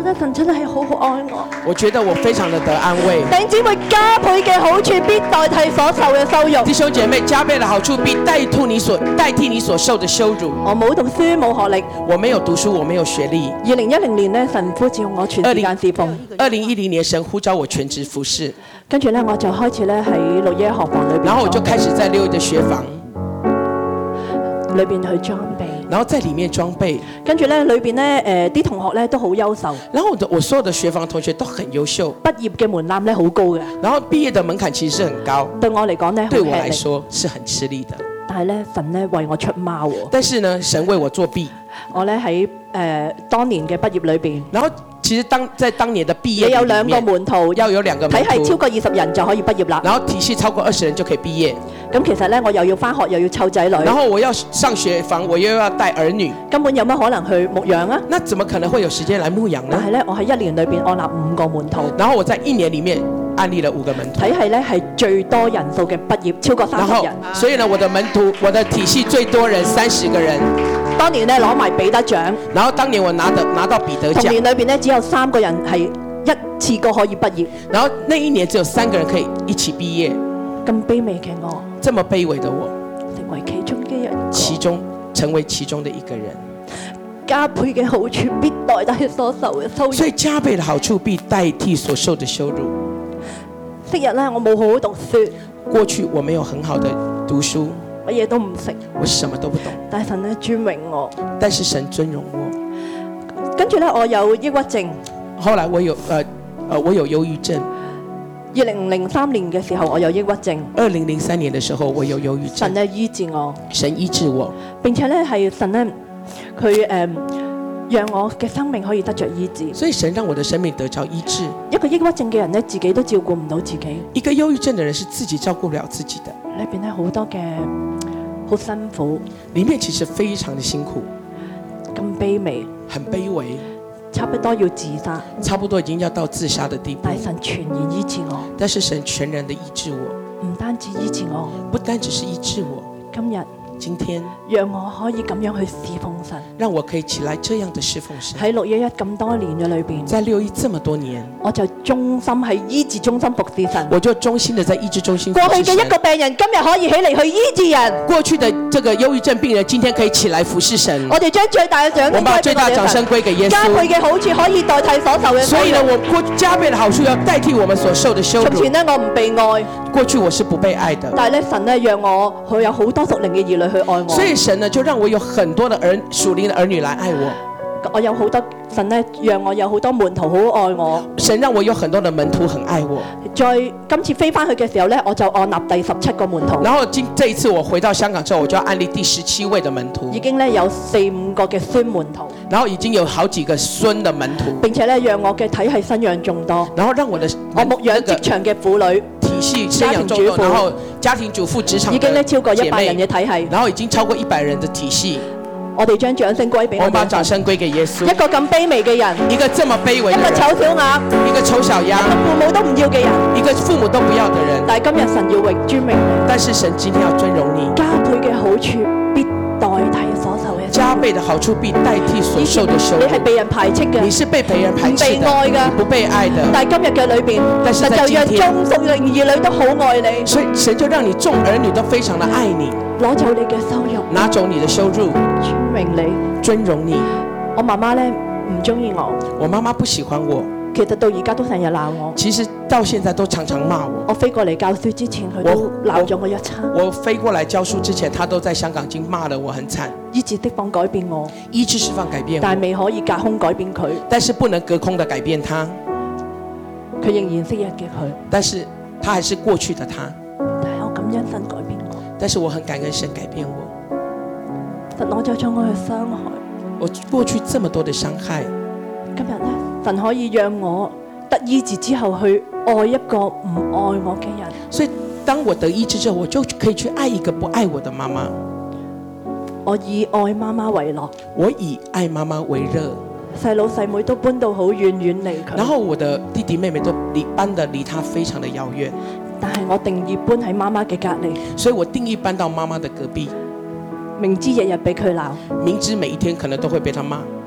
覺得神真係好好愛我。 我覺得我非常的得安慰。 弟兄姊妹，加倍嘅好處必代替所受嘅羞辱。 弟兄姐妹，加倍的好處必代替你所代替你所受的羞辱。 我冇讀書冇學歷， 我沒有讀書，我沒有學歷。 二零一零年呢，神呼召我全時間侍奉。 二零一零年神呼召我全職服侍， 跟住呢，我就開始咧喺六一學房裏邊， 然後我就開始在六一的學房裏邊去裝備。 然後在裡面裝備， 跟住咧裏邊咧誒啲同學咧都好優秀， 然後我的我所有的學房同學都很優秀， 畢業嘅門檻咧好高嘅。 然後畢業的門檻其實是很高， 對我嚟講咧， 對我來說是很吃力的。 但係咧神咧為我出貓喎。 但是呢，神為我作弊。 我咧喺誒當年嘅畢業裏邊， 然後其實當在當年的畢業， 你有兩個門徒， 要有兩個門徒， 體系超過二十人就可以畢業啦。 然後體系超過二十人就可以畢業。 咁其實咧，我又要返學，又要湊仔女。 然後我要上學房，我又要帶兒女， 根本有乜可能去牧養啊？ 那怎麼可能會有時間來牧養呢？ 但係咧，我喺一年裏邊按立五個門徒。 然後我在一年裡面安立了五個門徒。 體系咧係最多人數嘅畢業，超過三十人。 所以呢，我的門徒，我的體系最多人三十個人。 當年咧攞埋彼得獎。 然後當年我拿的拿到彼得獎。 同年裏邊咧只有三個人係一次過可以畢業。 然後那一年只有三個人可以一起畢業。 咁卑微嘅我， 這麼卑微的我， 成為其中嘅人， 其中成為其中的一個人。 加倍嘅好處必代替所受嘅羞辱。 所以加倍的好處必代替所受的羞辱。 昔日咧我冇好好讀書， 過去我沒有很好的讀書， 乜嘢都唔識， 我什麼都不懂。 但係神咧尊榮我， 但是神尊榮我。 跟住咧我有抑鬱症， 後來我有呃呃我有憂鬱症。 二零零三年嘅時候我有抑鬱症。 二零零三年嘅時候我有憂鬱症。 神咧醫治我， 神醫治我。 並且咧係神咧佢誒讓我嘅生命可以得着醫治。 所以神讓我的生命得着醫治。 一個抑鬱症嘅人咧自己都照顧唔到自己。 一個憂鬱症嘅人是自己照顧不了自己的。 裏邊咧好多嘅好辛苦。 裡面其實非常的辛苦。 咁卑微。 很卑微。 差不多要自殺， 差不多已經要到自殺的地步。 但神全然醫治我， 但是神全然的醫治我， 唔單止醫治我， 不單只是醫治我。 今日， 今天， 讓我可以咁樣去侍奉神， 讓我可以起來這樣的侍奉神。 喺六一一咁多年嘅裏邊， 在六一這麼多年， 我就忠心喺醫治中心服侍神。 我就忠心的在醫治中心服侍神。 過去嘅一個病人，今日可以起嚟去醫治人。 過去的這個憂鬱症病人，今天可以起來服侍神。 我哋將最大嘅獎， 我把最大掌聲歸給耶穌。 加倍嘅好處可以代替所受嘅。 所以呢，我過加倍的好處要代替我們所受的羞辱。 從前呢，我唔被愛， 過去我是不被愛的。 但係咧，神呢讓我佢有好多屬靈嘅兒女去愛我。 所以神呢就讓我有很多的兒屬靈的兒女來愛我。 我有好多神呢讓我有好多門徒好愛我。 神讓我有很多的門徒很愛我。 在今次飛翻去嘅時候呢，我就按立第十七個門徒。 然後今這一次我回到香港之後，我就要安立第十七位的門徒。 已經呢有四五個嘅孫門徒。 然後已經有好幾個孫的門徒。 並且呢讓我嘅體系生養眾多。 然後讓我的我牧養職場嘅婦女。 體系生養眾多，然後家庭主婦職場已經呢超過一百人嘅體系。 然後已經超過一百人的體系。 我哋將掌聲歸俾我哋。 我把掌聲歸給耶穌。 一個咁卑微嘅人， 一個這麼卑微嘅人， 一個醜小鴨， 一個醜小鴨， 一個父母都唔要嘅人， 一個父母都不要的人。 但係今日神要榮尊榮你， 但是神今天要尊榮你。 加倍嘅好處必代替所受嘅。 加倍的好處必代替所受的羞辱。 你係被人排斥嘅， 你是被別人排斥的， 唔被愛嘅， 不被愛的。 但係今日嘅裏邊，神就讓眾屬靈兒女都好愛你。 所以神就讓你眾兒女都非常的愛你。 攞走你嘅羞辱， 拿走你的羞辱， 尊榮你， 尊榮你。 我媽媽咧唔中意我， 我媽媽不喜歡我。 其實到而家都成日鬧我。 其實到現在都常常罵我。 我飛過嚟教書之前，佢都鬧咗我一餐。 我飛過來教書之前，他都在香港已經罵了我很慘。 醫治釋放改變我， 醫治釋放改變我， 但係未可以隔空改變佢。 但是不能隔空的改變他。 佢仍然昔日嘅佢， 但是他還是過去的他。 但係我感恩神改變我。 但是我很感恩神改變我。 神攞咗咗我嘅傷害， 我過去這麼多的傷害， 今日咧，神可以讓我得醫治之後去愛一個唔愛我嘅人。 所以當我得醫治之後，我就可以去愛一個不愛我的媽媽。 我以愛媽媽為樂， 我以愛媽媽為樂。 細佬細妹都搬到好遠遠離佢， 然後我的弟弟妹妹都離搬得離他非常的遙遠。 但係我定義搬喺媽媽嘅隔離， 所以我定義搬到媽媽的隔壁。 明知日日俾佢鬧， 明知每一天可能都會被他罵， 但係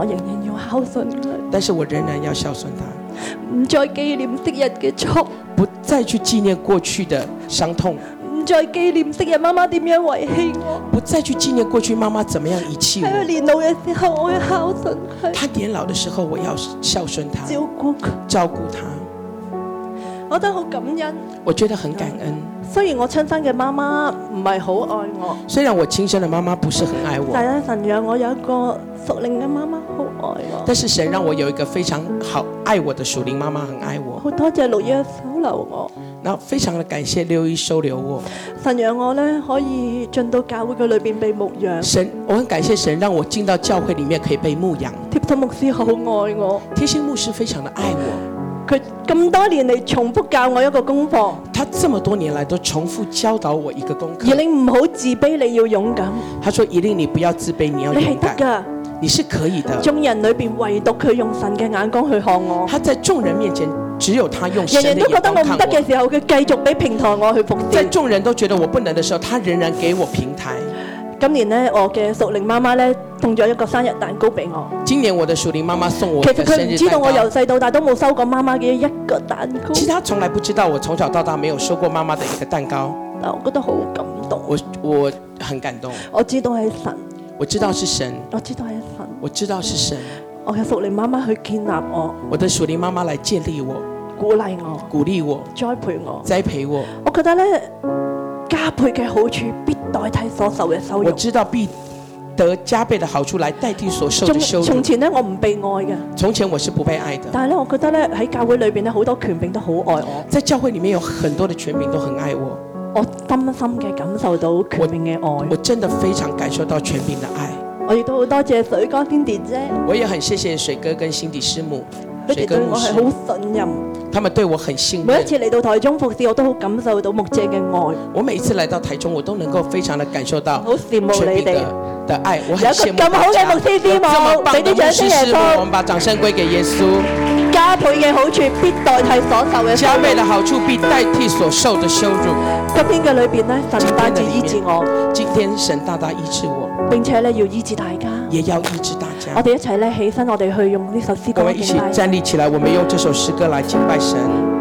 我仍然要孝順佢， 但是我仍然要孝順他， 唔再紀念昔日嘅錯， 不再去紀念過去的傷痛， 唔再紀念昔日媽媽點樣遺棄我。 不再去紀念過去媽媽怎麼樣遺棄喺佢我。 年老嘅時候，我要孝順佢， 他年老的時候，我要孝順他， 照顧佢。 照顧他。 我覺得好感恩。 我覺得很感恩。 雖然我親生嘅媽媽唔係好愛我， 雖然我親生的媽媽不是很愛我， 但係咧神讓我有一個屬靈嘅媽媽好愛我。 但是神讓我有一個非常好愛我的屬靈媽媽，很愛我。 好多謝六一收留我， 然後非常的感謝六一收留我。 神讓我咧可以進到教會嘅裏邊被牧養。 神，我很感謝神讓我進到教會裡面可以被牧養。 貼心牧師好愛我， 貼心牧師非常的愛我。 佢咁多年嚟重複教我一個功課， 他這麼多年來都重複教導我一個功課。 而你唔好自卑，你要勇敢。 他說：一定你不要自卑，你要你係勇敢。 得㗎， 你是可以的。 眾人裏邊唯獨佢用神嘅眼光去看我。 他在眾人面前，只有他用神人人都覺的眼光得我唔得看我。 嘅時候，佢繼續俾平台我去服侍。 在眾人都覺得我不能的時候，他仍然給我平台。 今年呢，我嘅屬靈媽媽咧送咗一個生日蛋糕俾我。 今年我的屬靈媽媽送我其一個生日實佢唔知道蛋糕。 我由細到大都冇收過媽媽嘅一個蛋糕， 其實他從來不知道我從小到大沒有收過媽媽的一個蛋糕。 但我覺得好感動。 我我很感動， 我知道係神， 我知道是神， 我知道係神。 我知道是神。 我嘅屬靈媽媽去建立我， 我的屬靈媽媽來建立我， 鼓勵我， 鼓勵我， 栽培我。 栽培我。 我覺得咧，加倍嘅好處必代替所受嘅羞我辱。 知道必得加倍的好處來代替所受的羞辱。 從從前咧，我唔被愛嘅， 從前我是不被愛的， 但係咧，我覺得咧喺教會裏邊咧，好多權柄都好愛我。 在教會裡面有很多的權柄都很愛我， 我深深嘅感受到權柄嘅愛。 我真的非常感受到權柄的愛。 我亦都好多謝水哥天地姐， 我也很謝謝水哥跟辛迪師母、 佢哋對水哥牧師， 我係好信任。 他們對我很信任。 每一次嚟到台中服侍，我都好感受到牧者嘅愛， 我每一次來到台中，我都能夠非常的感受到好羨慕你哋權柄的。的愛，我很有一個咁羨慕大家。 好嘅牧師師有這麼母， 棒的牧俾啲掌聲師師母， 耶穌我們把掌聲歸給耶穌。 加倍嘅好處必代替所受嘅羞加倍的辱。 好處必代替所受的羞辱。 今天嘅裏邊咧，神唔單止醫治我， 今天神大大醫治我， 並且咧要醫治大家。 也要醫治大家。 我哋一齊咧起身，我哋去用呢首詩歌我們一起敬拜。 站立起來，我們用這首詩歌來敬拜神。